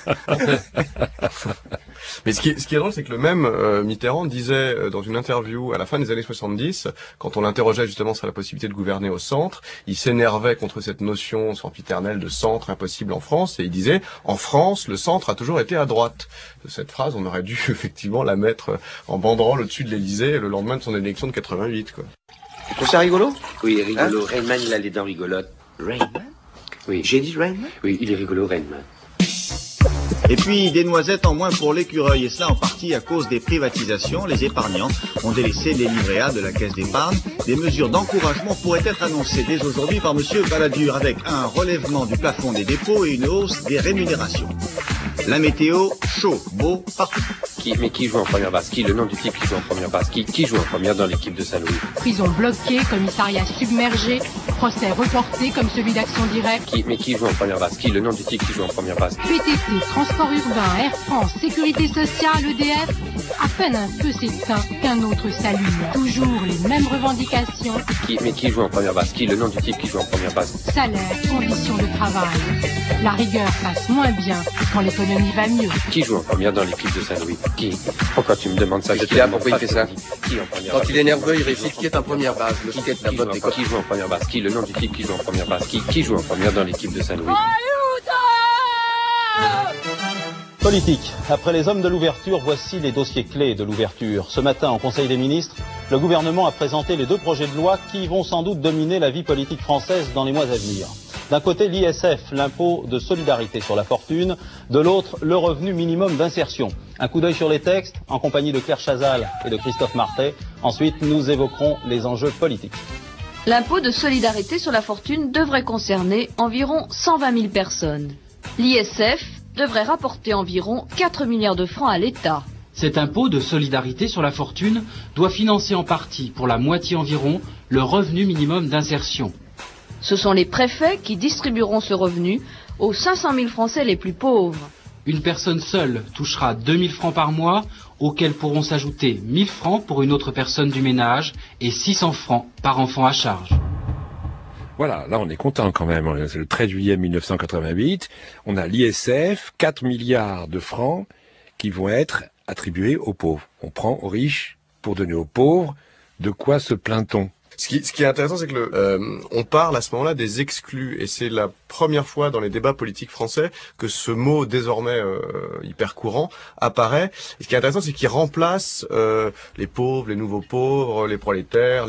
Mais ce qui est drôle, c'est que le même Mitterrand disait dans une interview à la fin des années 70, quand on l'interrogeait justement sur la possibilité de gouverner au centre, il s'énervait contre cette notion sempiternelle de centre impossible en France, et il disait « En France, le centre a toujours été à droite ». Cette phrase, on aurait dû effectivement la mettre en banderole au-dessus de l'Élysée le lendemain de son élection de 88, quoi. Tu trouves ça rigolo? Oui, rigolo. Rainman, il a les dents rigolotes. Rainman? Oui. J'ai dit Rainman? Oui, il est rigolo, Rainman. Et puis des noisettes en moins pour l'écureuil, et cela en partie à cause des privatisations. Les épargnants ont délaissé les livrets A de la caisse d'épargne. Des mesures d'encouragement pourraient être annoncées dès aujourd'hui par monsieur Balladur, avec un relèvement du plafond des dépôts et une hausse des rémunérations. La météo, chaud, beau, partout. Qui joue en première base? Le nom du type qui joue en première base? Qui joue en première dans l'équipe de Saint-Louis? Prison bloquée, commissariat submergé, procès reporté comme celui d'Action Directe. Qui joue en première base? Le nom du type qui joue en première base? PTT, transport urbain, Air France, sécurité sociale, EDF. À peine un feu s'éteint qu'un autre s'allume. Toujours les mêmes revendications. Qui joue en première base? Le nom du type qui joue en première base? Salaire, conditions de travail. La rigueur passe moins bien quand l'économie va mieux. Qui joue en première dans l'équipe de Saint-Louis? Qui? Pourquoi tu me demandes ça? Pourquoi il fait ça? Quand il est nerveux, il récite qui est en première base. Le qui est la botte des Qui joue en première base? Le nom du type qui joue en première base? Qui joue en première dans l'équipe de Saint-Louis? Politique. Après les hommes de l'ouverture, voici les dossiers clés de l'ouverture. Ce matin, en Conseil des ministres, le gouvernement a présenté les 2 projets de loi qui vont sans doute dominer la vie politique française dans les mois à venir. D'un côté, l'ISF, l'impôt de solidarité sur la fortune. De l'autre, le revenu minimum d'insertion. Un coup d'œil sur les textes, en compagnie de Claire Chazal et de Christophe Martet. Ensuite, nous évoquerons les enjeux politiques. L'impôt de solidarité sur la fortune devrait concerner environ 120 000 personnes. L'ISF devrait rapporter environ 4 milliards de francs à l'État. Cet impôt de solidarité sur la fortune doit financer en partie, pour la moitié environ, le revenu minimum d'insertion. Ce sont les préfets qui distribueront ce revenu aux 500 000 Français les plus pauvres. Une personne seule touchera 2 000 francs par mois, auxquels pourront s'ajouter 1 000 francs pour une autre personne du ménage et 600 francs par enfant à charge. Voilà, là on est content quand même. C'est le 13 juillet 1988. On a l'ISF, 4 milliards de francs qui vont être attribués aux pauvres. On prend aux riches pour donner aux pauvres. De quoi se plaint-on? Ce qui est intéressant, c'est que on parle à ce moment-là des exclus, et c'est la première fois dans les débats politiques français que ce mot désormais hyper courant apparaît. Et ce qui est intéressant, c'est qu'il remplace les pauvres, les nouveaux pauvres, les prolétaires,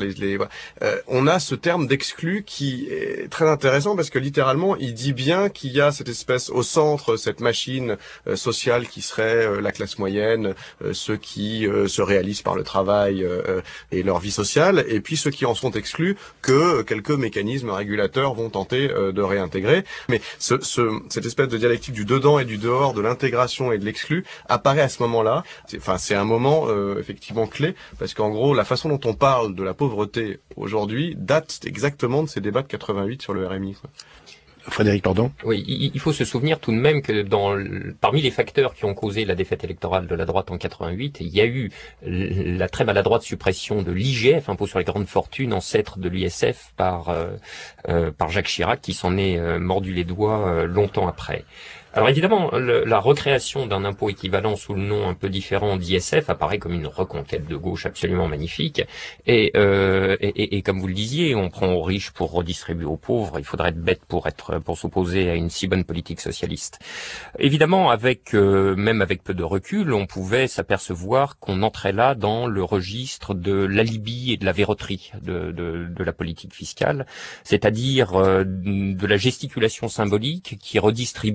on a ce terme d'exclus qui est très intéressant parce que littéralement, il dit bien qu'il y a cette espèce au centre, cette machine sociale qui serait la classe moyenne, ceux qui se réalisent par le travail et leur vie sociale, et puis ceux qui en sont exclus que quelques mécanismes régulateurs vont tenter de réintégrer. Mais cette espèce de dialectique du dedans et du dehors, de l'intégration et de l'exclu apparaît à ce moment-là. C'est un moment effectivement clé, parce qu'en gros, la façon dont on parle de la pauvreté aujourd'hui date exactement de ces débats de 88 sur le RMI. Frédéric Lordon. Oui, il faut se souvenir tout de même que parmi les facteurs qui ont causé la défaite électorale de la droite en 88, il y a eu la très maladroite suppression de l'IGF, impôt sur les grandes fortunes, ancêtre de l'ISF, par Jacques Chirac, qui s'en est mordu les doigts longtemps après. Alors évidemment, la recréation d'un impôt équivalent sous le nom un peu différent d'ISF apparaît comme une reconquête de gauche absolument magnifique. Et comme vous le disiez, on prend aux riches pour redistribuer aux pauvres. Il faudrait être bête pour s'opposer à une si bonne politique socialiste. Évidemment, même avec peu de recul, on pouvait s'apercevoir qu'on entrait là dans le registre de l'alibi et de la verroterie de la politique fiscale, c'est-à-dire de la gesticulation symbolique qui redistribue des masses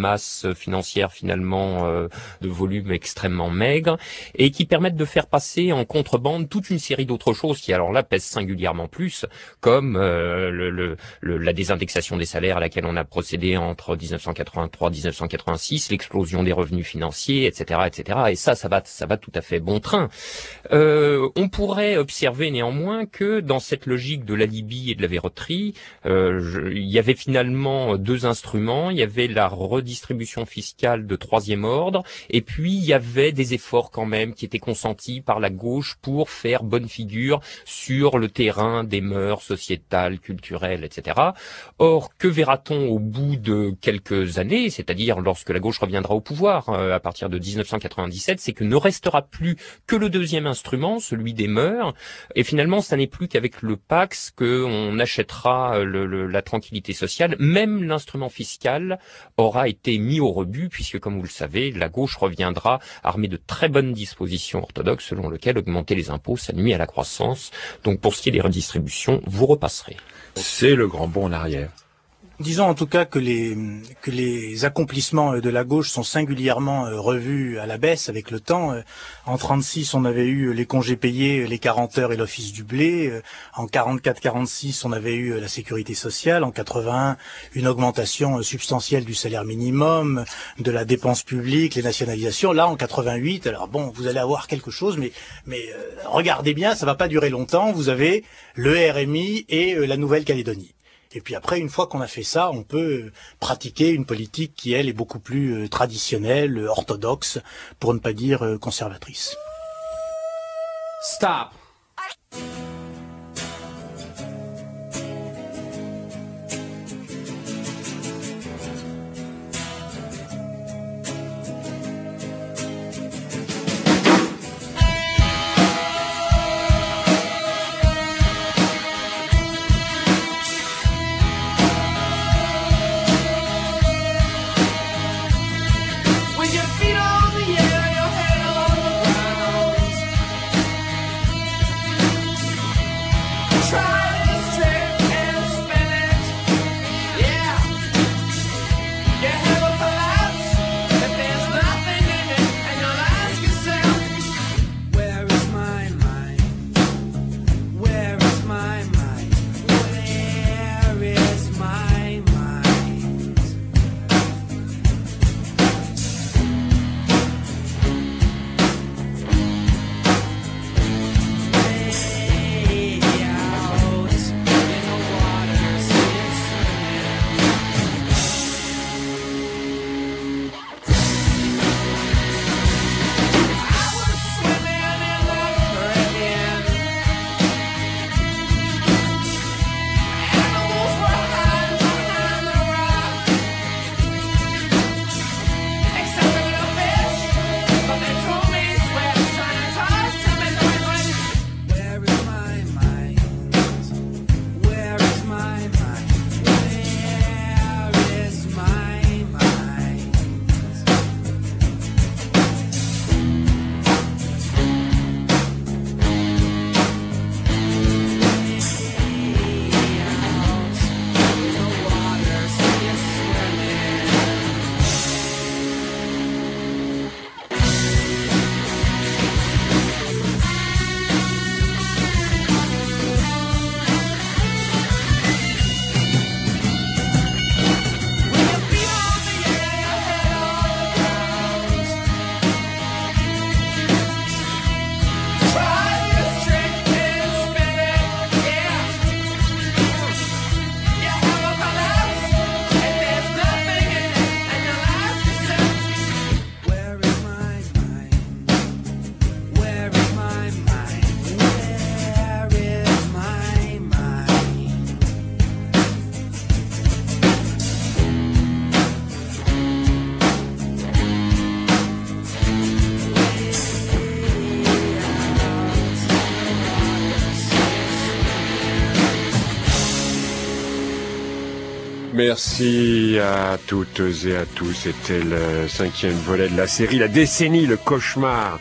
masse financière finalement de volume extrêmement maigre, et qui permettent de faire passer en contrebande toute une série d'autres choses qui alors là pèsent singulièrement plus, comme la désindexation des salaires à laquelle on a procédé entre 1983 et 1986, l'explosion des revenus financiers, etc., etc. Et ça va tout à fait bon train. On pourrait observer néanmoins que dans cette logique de l'alibi et de la verroterie, il y avait finalement deux instruments. Il y avait la redistribution fiscale de troisième ordre, et puis il y avait des efforts quand même qui étaient consentis par la gauche pour faire bonne figure sur le terrain des mœurs sociétales, culturelles, etc. Or, que verra-t-on au bout de quelques années, c'est-à-dire lorsque la gauche reviendra au pouvoir à partir de 1997, c'est que ne restera plus que le deuxième instrument, celui des mœurs, et finalement, ça n'est plus qu'avec le Pax qu'on achètera la tranquillité sociale. Même l'instrument fiscal aura été mis au rebut, puisque, comme vous le savez, la gauche reviendra armée de très bonnes dispositions orthodoxes, selon lesquelles augmenter les impôts, ça nuit à la croissance. Donc, pour ce qui est des redistributions, vous repasserez. C'est le grand bond en arrière. Disons en tout cas que les accomplissements de la gauche sont singulièrement revus à la baisse avec le temps. En 36, on avait eu les congés payés, les 40 heures et l'office du blé. En 44-46, on avait eu la sécurité sociale. En 81, une augmentation substantielle du salaire minimum, de la dépense publique, les nationalisations. Là, en 88, alors bon, vous allez avoir quelque chose, mais regardez bien, ça va pas durer longtemps. Vous avez le RMI et la Nouvelle-Calédonie. Et puis après, une fois qu'on a fait ça, on peut pratiquer une politique qui, elle, est beaucoup plus traditionnelle, orthodoxe, pour ne pas dire conservatrice. Stop. Merci à toutes et à tous. C'était le 5e volet de la série, la décennie, le cauchemar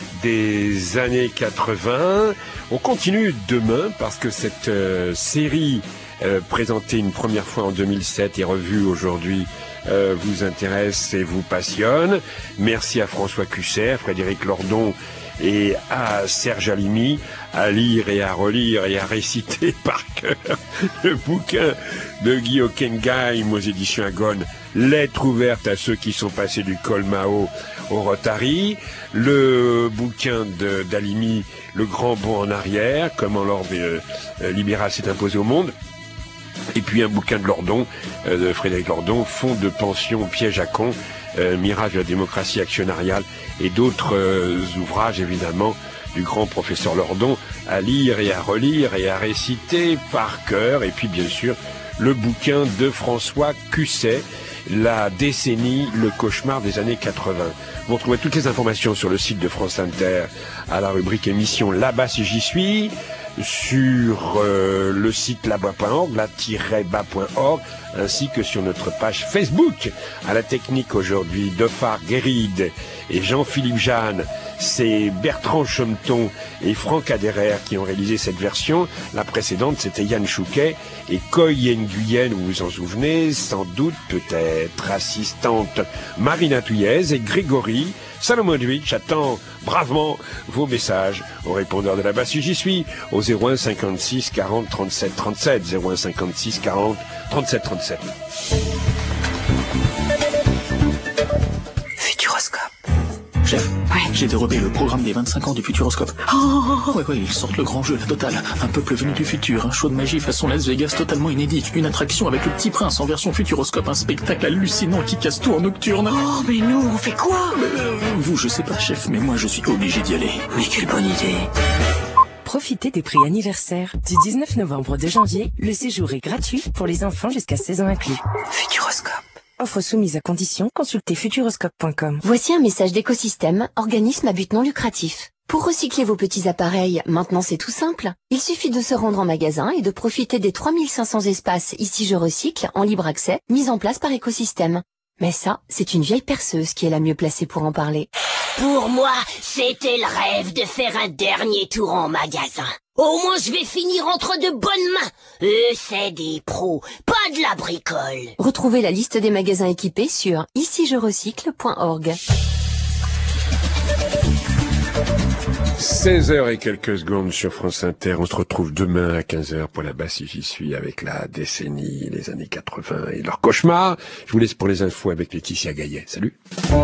des années 80. On continue demain parce que cette série présentée une première fois en 2007 est revue aujourd'hui vous intéresse et vous passionne. Merci à François Cusset, à Frédéric Lordon et à Serge Alimi à lire et à relire et à réciter par cœur le bouquin de Guy Hockenheim aux éditions Agone, Lettre ouverte à ceux qui sont passés du col Mao au Rotary, le bouquin d'Alimi, Le grand bond en arrière, comment l'ordre libéral s'est imposé au monde, et puis un bouquin de Lordon, de Frédéric Lordon, Fonds de pension, piège à con, Mirage de la démocratie actionnariale, et d'autres ouvrages évidemment du grand professeur Lordon à lire et à relire et à réciter par cœur. Et puis bien sûr le bouquin de François Cusset, La décennie, le cauchemar des années 80. Vous retrouvez toutes les informations sur le site de France Inter à la rubrique émission Là-bas si j'y suis, sur le site là-bas.org, là-bas.org, ainsi que sur notre page Facebook. À la technique aujourd'hui, Dofar Guéride et Jean-Philippe Jeanne. C'est Bertrand Chometon et Franck Aderer qui ont réalisé cette version. La précédente, c'était Yann Chouquet et Coy Nguyen, vous vous en souvenez, sans doute, peut-être, assistante Marina Touillez et Grégory Salomonovitch attend bravement vos messages au répondeur de là-bas si j'y suis, au 01 56 40 37 37, 01 56 40 37 37. Futuroscope. Chef, j'ai dérobé le programme des 25 ans du Futuroscope. Ouais, ils sortent le grand jeu, la totale. Un peuple venu du futur, un show de magie façon Las Vegas totalement inédit, une attraction avec le Petit Prince en version Futuroscope, un spectacle hallucinant qui casse tout en nocturne. Oh, mais nous, on fait quoi? Vous, je sais pas, chef, mais moi, je suis obligé d'y aller. Mais quelle bonne idée. Profitez des prix anniversaires. Du 19 novembre au 2 janvier, le séjour est gratuit pour les enfants jusqu'à 16 ans inclus. Futuroscope. Offre soumise à condition, consultez futuroscope.com. Voici un message d'Écosystème, organisme à but non lucratif. Pour recycler vos petits appareils, maintenant c'est tout simple. Il suffit de se rendre en magasin et de profiter des 3500 espaces Ici je recycle en libre accès, mis en place par Écosystème. Mais ça, c'est une vieille perceuse qui est la mieux placée pour en parler. Pour moi, c'était le rêve de faire un dernier tour en magasin. Au moins je vais finir entre de bonnes mains. C'est des pros, pas de la bricole. Retrouvez la liste des magasins équipés sur icijerecycle.org. 16h et quelques secondes sur France Inter. On se retrouve demain à 15h pour là-bas si j'y suis, avec la décennie, les années 80 et leur cauchemar. Je vous laisse pour les infos avec Laetitia Gaillet. Salut.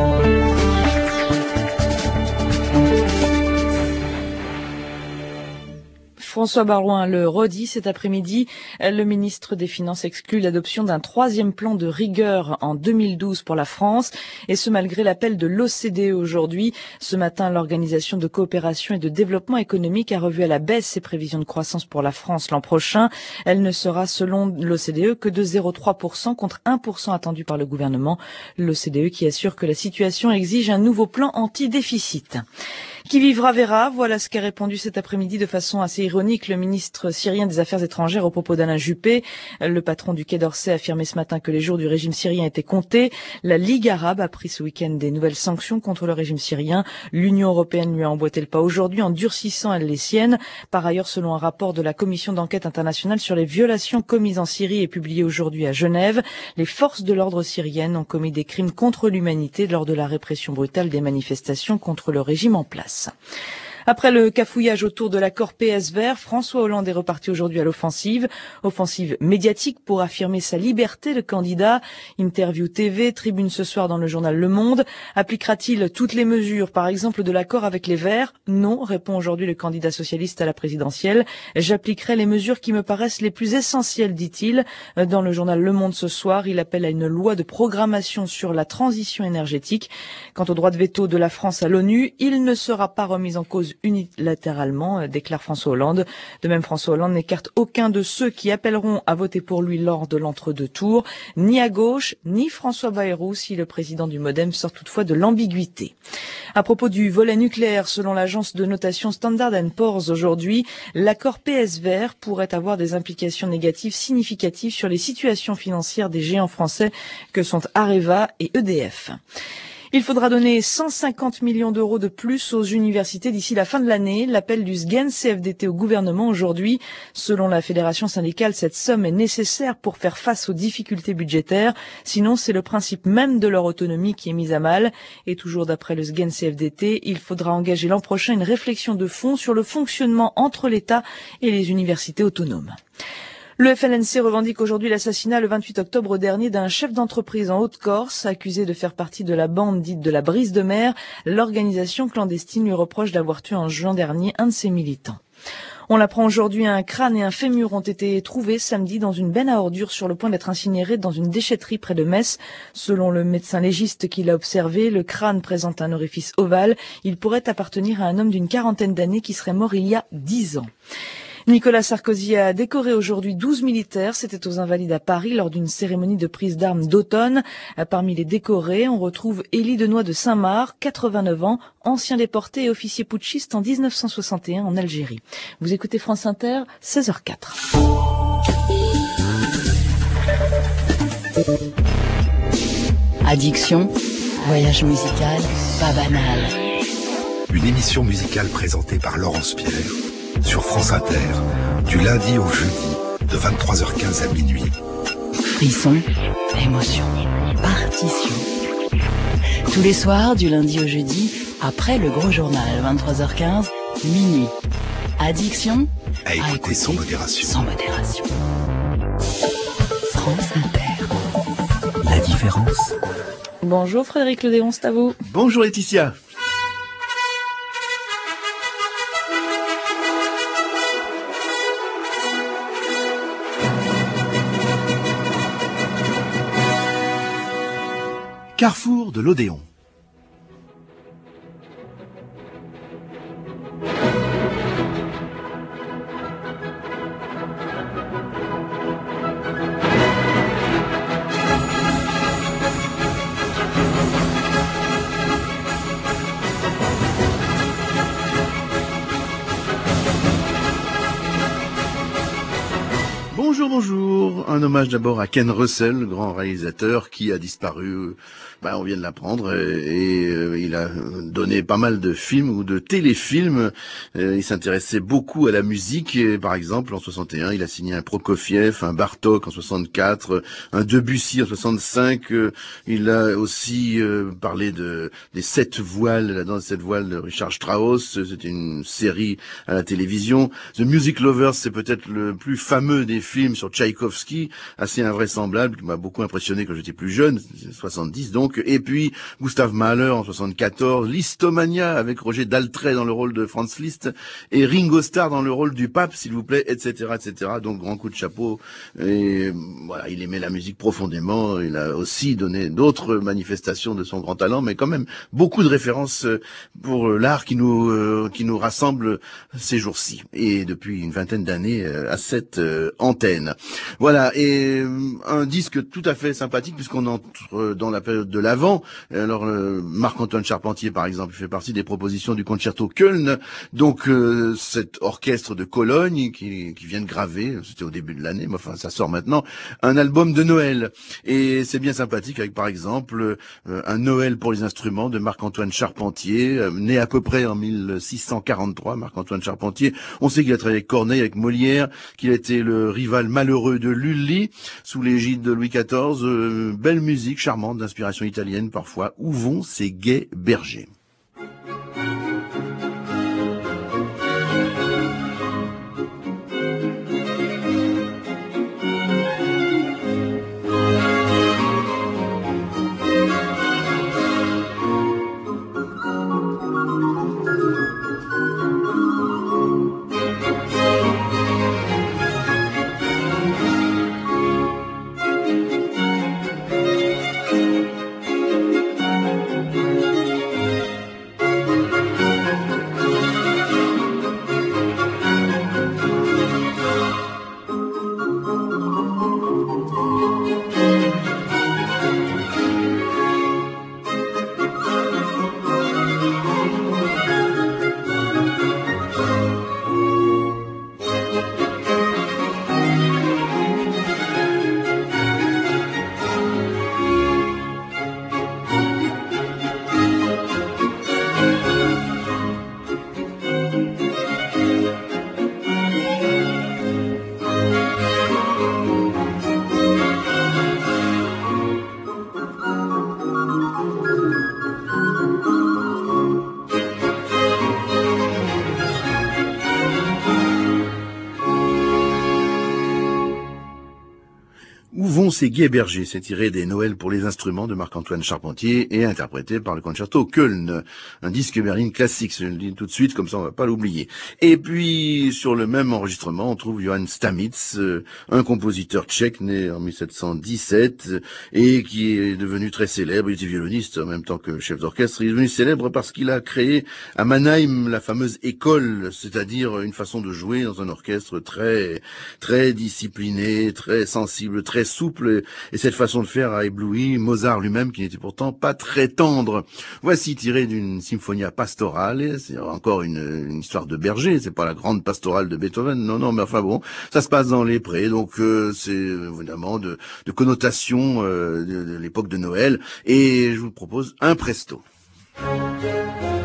François Baroin le redit cet après-midi, le ministre des Finances exclut l'adoption d'un troisième plan de rigueur en 2012 pour la France, et ce malgré l'appel de l'OCDE aujourd'hui. Ce matin, l'Organisation de coopération et de développement économique a revu à la baisse ses prévisions de croissance pour la France l'an prochain. Elle ne sera, selon l'OCDE, que de 0,3% contre 1% attendu par le gouvernement. L'OCDE qui assure que la situation exige un nouveau plan anti-déficit. Qui vivra verra, voilà ce qu'a répondu cet après-midi de façon assez ironique le ministre syrien des Affaires étrangères au propos d'Alain Juppé. Le patron du Quai d'Orsay a affirmé ce matin que les jours du régime syrien étaient comptés. La Ligue arabe a pris ce week-end des nouvelles sanctions contre le régime syrien. L'Union européenne lui a emboîté le pas aujourd'hui en durcissant les siennes. Par ailleurs, selon un rapport de la Commission d'enquête internationale sur les violations commises en Syrie et publié aujourd'hui à Genève, les forces de l'ordre syriennes ont commis des crimes contre l'humanité lors de la répression brutale des manifestations contre le régime en place. Après le cafouillage autour de l'accord PS-Vert, François Hollande est reparti aujourd'hui à l'offensive. Offensive médiatique pour affirmer sa liberté de candidat. Interview TV, tribune ce soir dans le journal Le Monde. Appliquera-t-il toutes les mesures, par exemple de l'accord avec les Verts? Non, répond aujourd'hui le candidat socialiste à la présidentielle. J'appliquerai les mesures qui me paraissent les plus essentielles, dit-il. Dans le journal Le Monde ce soir, il appelle à une loi de programmation sur la transition énergétique. Quant au droit de veto de la France à l'ONU, il ne sera pas remis en cause unilatéralement, déclare François Hollande. De même, François Hollande n'écarte aucun de ceux qui appelleront à voter pour lui lors de l'entre-deux tours, ni à gauche, ni François Bayrou, si le président du MoDem sort toutefois de l'ambiguïté. À propos du volet nucléaire, selon l'agence de notation Standard & Poor's aujourd'hui, l'accord PS-Vert pourrait avoir des implications négatives significatives sur les situations financières des géants français que sont Areva et EDF. Il faudra donner 150 millions d'euros de plus aux universités d'ici la fin de l'année. L'appel du SGEN CFDT au gouvernement aujourd'hui. Selon la fédération syndicale, cette somme est nécessaire pour faire face aux difficultés budgétaires. Sinon, c'est le principe même de leur autonomie qui est mis à mal. Et toujours d'après le SGEN CFDT, il faudra engager l'an prochain une réflexion de fond sur le fonctionnement entre l'État et les universités autonomes. Le FLNC revendique aujourd'hui l'assassinat le 28 octobre dernier d'un chef d'entreprise en Haute-Corse, accusé de faire partie de la bande dite de la Brise de Mer. L'organisation clandestine lui reproche d'avoir tué en juin dernier un de ses militants. On l'apprend aujourd'hui, un crâne et un fémur ont été trouvés samedi dans une benne à ordures sur le point d'être incinérés dans une déchetterie près de Metz. Selon le médecin légiste qui l'a observé, le crâne présente un orifice ovale. Il pourrait appartenir à un homme d'une quarantaine d'années qui serait mort il y a 10 ans. Nicolas Sarkozy a décoré aujourd'hui 12 militaires. C'était aux Invalides à Paris lors d'une cérémonie de prise d'armes d'automne. Parmi les décorés, on retrouve Élie Denoy de Saint-Marc, 89 ans, ancien déporté et officier putschiste en 1961 en Algérie. Vous écoutez France Inter, 16h04. Addiction, voyage musical, pas banal. Une émission musicale présentée par Laurence Pierre sur France Inter, du lundi au jeudi, de 23h15 à minuit. Frisson, émotion, partition. Tous les soirs, du lundi au jeudi, après le gros journal, 23h15, minuit. Addiction, à écouter sans modération. Sans modération. France Inter. La différence. Bonjour Frédéric Ledéon, c'est à vous. Bonjour Laetitia. Carrefour de l'Odéon. Bonjour, un hommage d'abord à Ken Russell, le grand réalisateur qui a disparu, on vient de l'apprendre, et il a donné pas mal de films ou de téléfilms. Il s'intéressait beaucoup à la musique, et par exemple en 61 il a signé un Prokofiev, un Bartók en 64, un Debussy en 65. Il a aussi parlé des 7 voiles, la danse des 7 voiles de Richard Strauss. C'était une série à la télévision. The Music Lovers, c'est peut-être le plus fameux des films sur Tchaïkovski, assez invraisemblable, qui m'a beaucoup impressionné quand j'étais plus jeune, 70 donc. Et puis Gustav Mahler en 74, Listomania avec Roger Daltrey dans le rôle de Franz Liszt et Ringo Starr dans le rôle du pape, s'il vous plaît, etc., etc. Donc grand coup de chapeau. Et voilà, il aimait la musique profondément. Il a aussi donné d'autres manifestations de son grand talent, mais quand même beaucoup de références pour l'art qui nous rassemble ces jours-ci et depuis une vingtaine d'années à cette antenne. Voilà, et un disque tout à fait sympathique puisqu'on entre dans la période de l'Avent. Alors Marc-Antoine Charpentier par exemple fait partie des propositions du Concerto Köln, donc cet orchestre de Cologne qui vient de graver, c'était au début de l'année, mais enfin ça sort maintenant, un album de Noël, et c'est bien sympathique avec par exemple un Noël pour les instruments de Marc-Antoine Charpentier, né à peu près en 1643. Marc-Antoine Charpentier, on sait qu'il a travaillé avec Corneille, avec Molière, qu'il a été le rival malheureux de Lully sous l'égide de Louis XIV. Belle musique charmante d'inspiration italienne parfois. Où vont ces gais bergers? Alphonse et Guy Berger, c'est tiré des Noëls pour les instruments de Marc-Antoine Charpentier et interprété par le Concerto Köln. Un disque berline classique, je le dis tout de suite, comme ça on va pas l'oublier. Et puis, sur le même enregistrement, on trouve Johann Stamitz, un compositeur tchèque né en 1717 et qui est devenu très célèbre. Il était violoniste en même temps que chef d'orchestre. Il est devenu célèbre parce qu'il a créé à Mannheim la fameuse école, c'est-à-dire une façon de jouer dans un orchestre très, très discipliné, très sensible, très souple, et cette façon de faire a ébloui Mozart lui-même, qui n'était pourtant pas très tendre. Voici tiré d'une Symphonia Pastorale, c'est encore une histoire de berger, c'est pas la grande pastorale de Beethoven, non, mais enfin bon, ça se passe dans les prés, donc c'est évidemment de connotation de l'époque de Noël, et je vous propose un presto.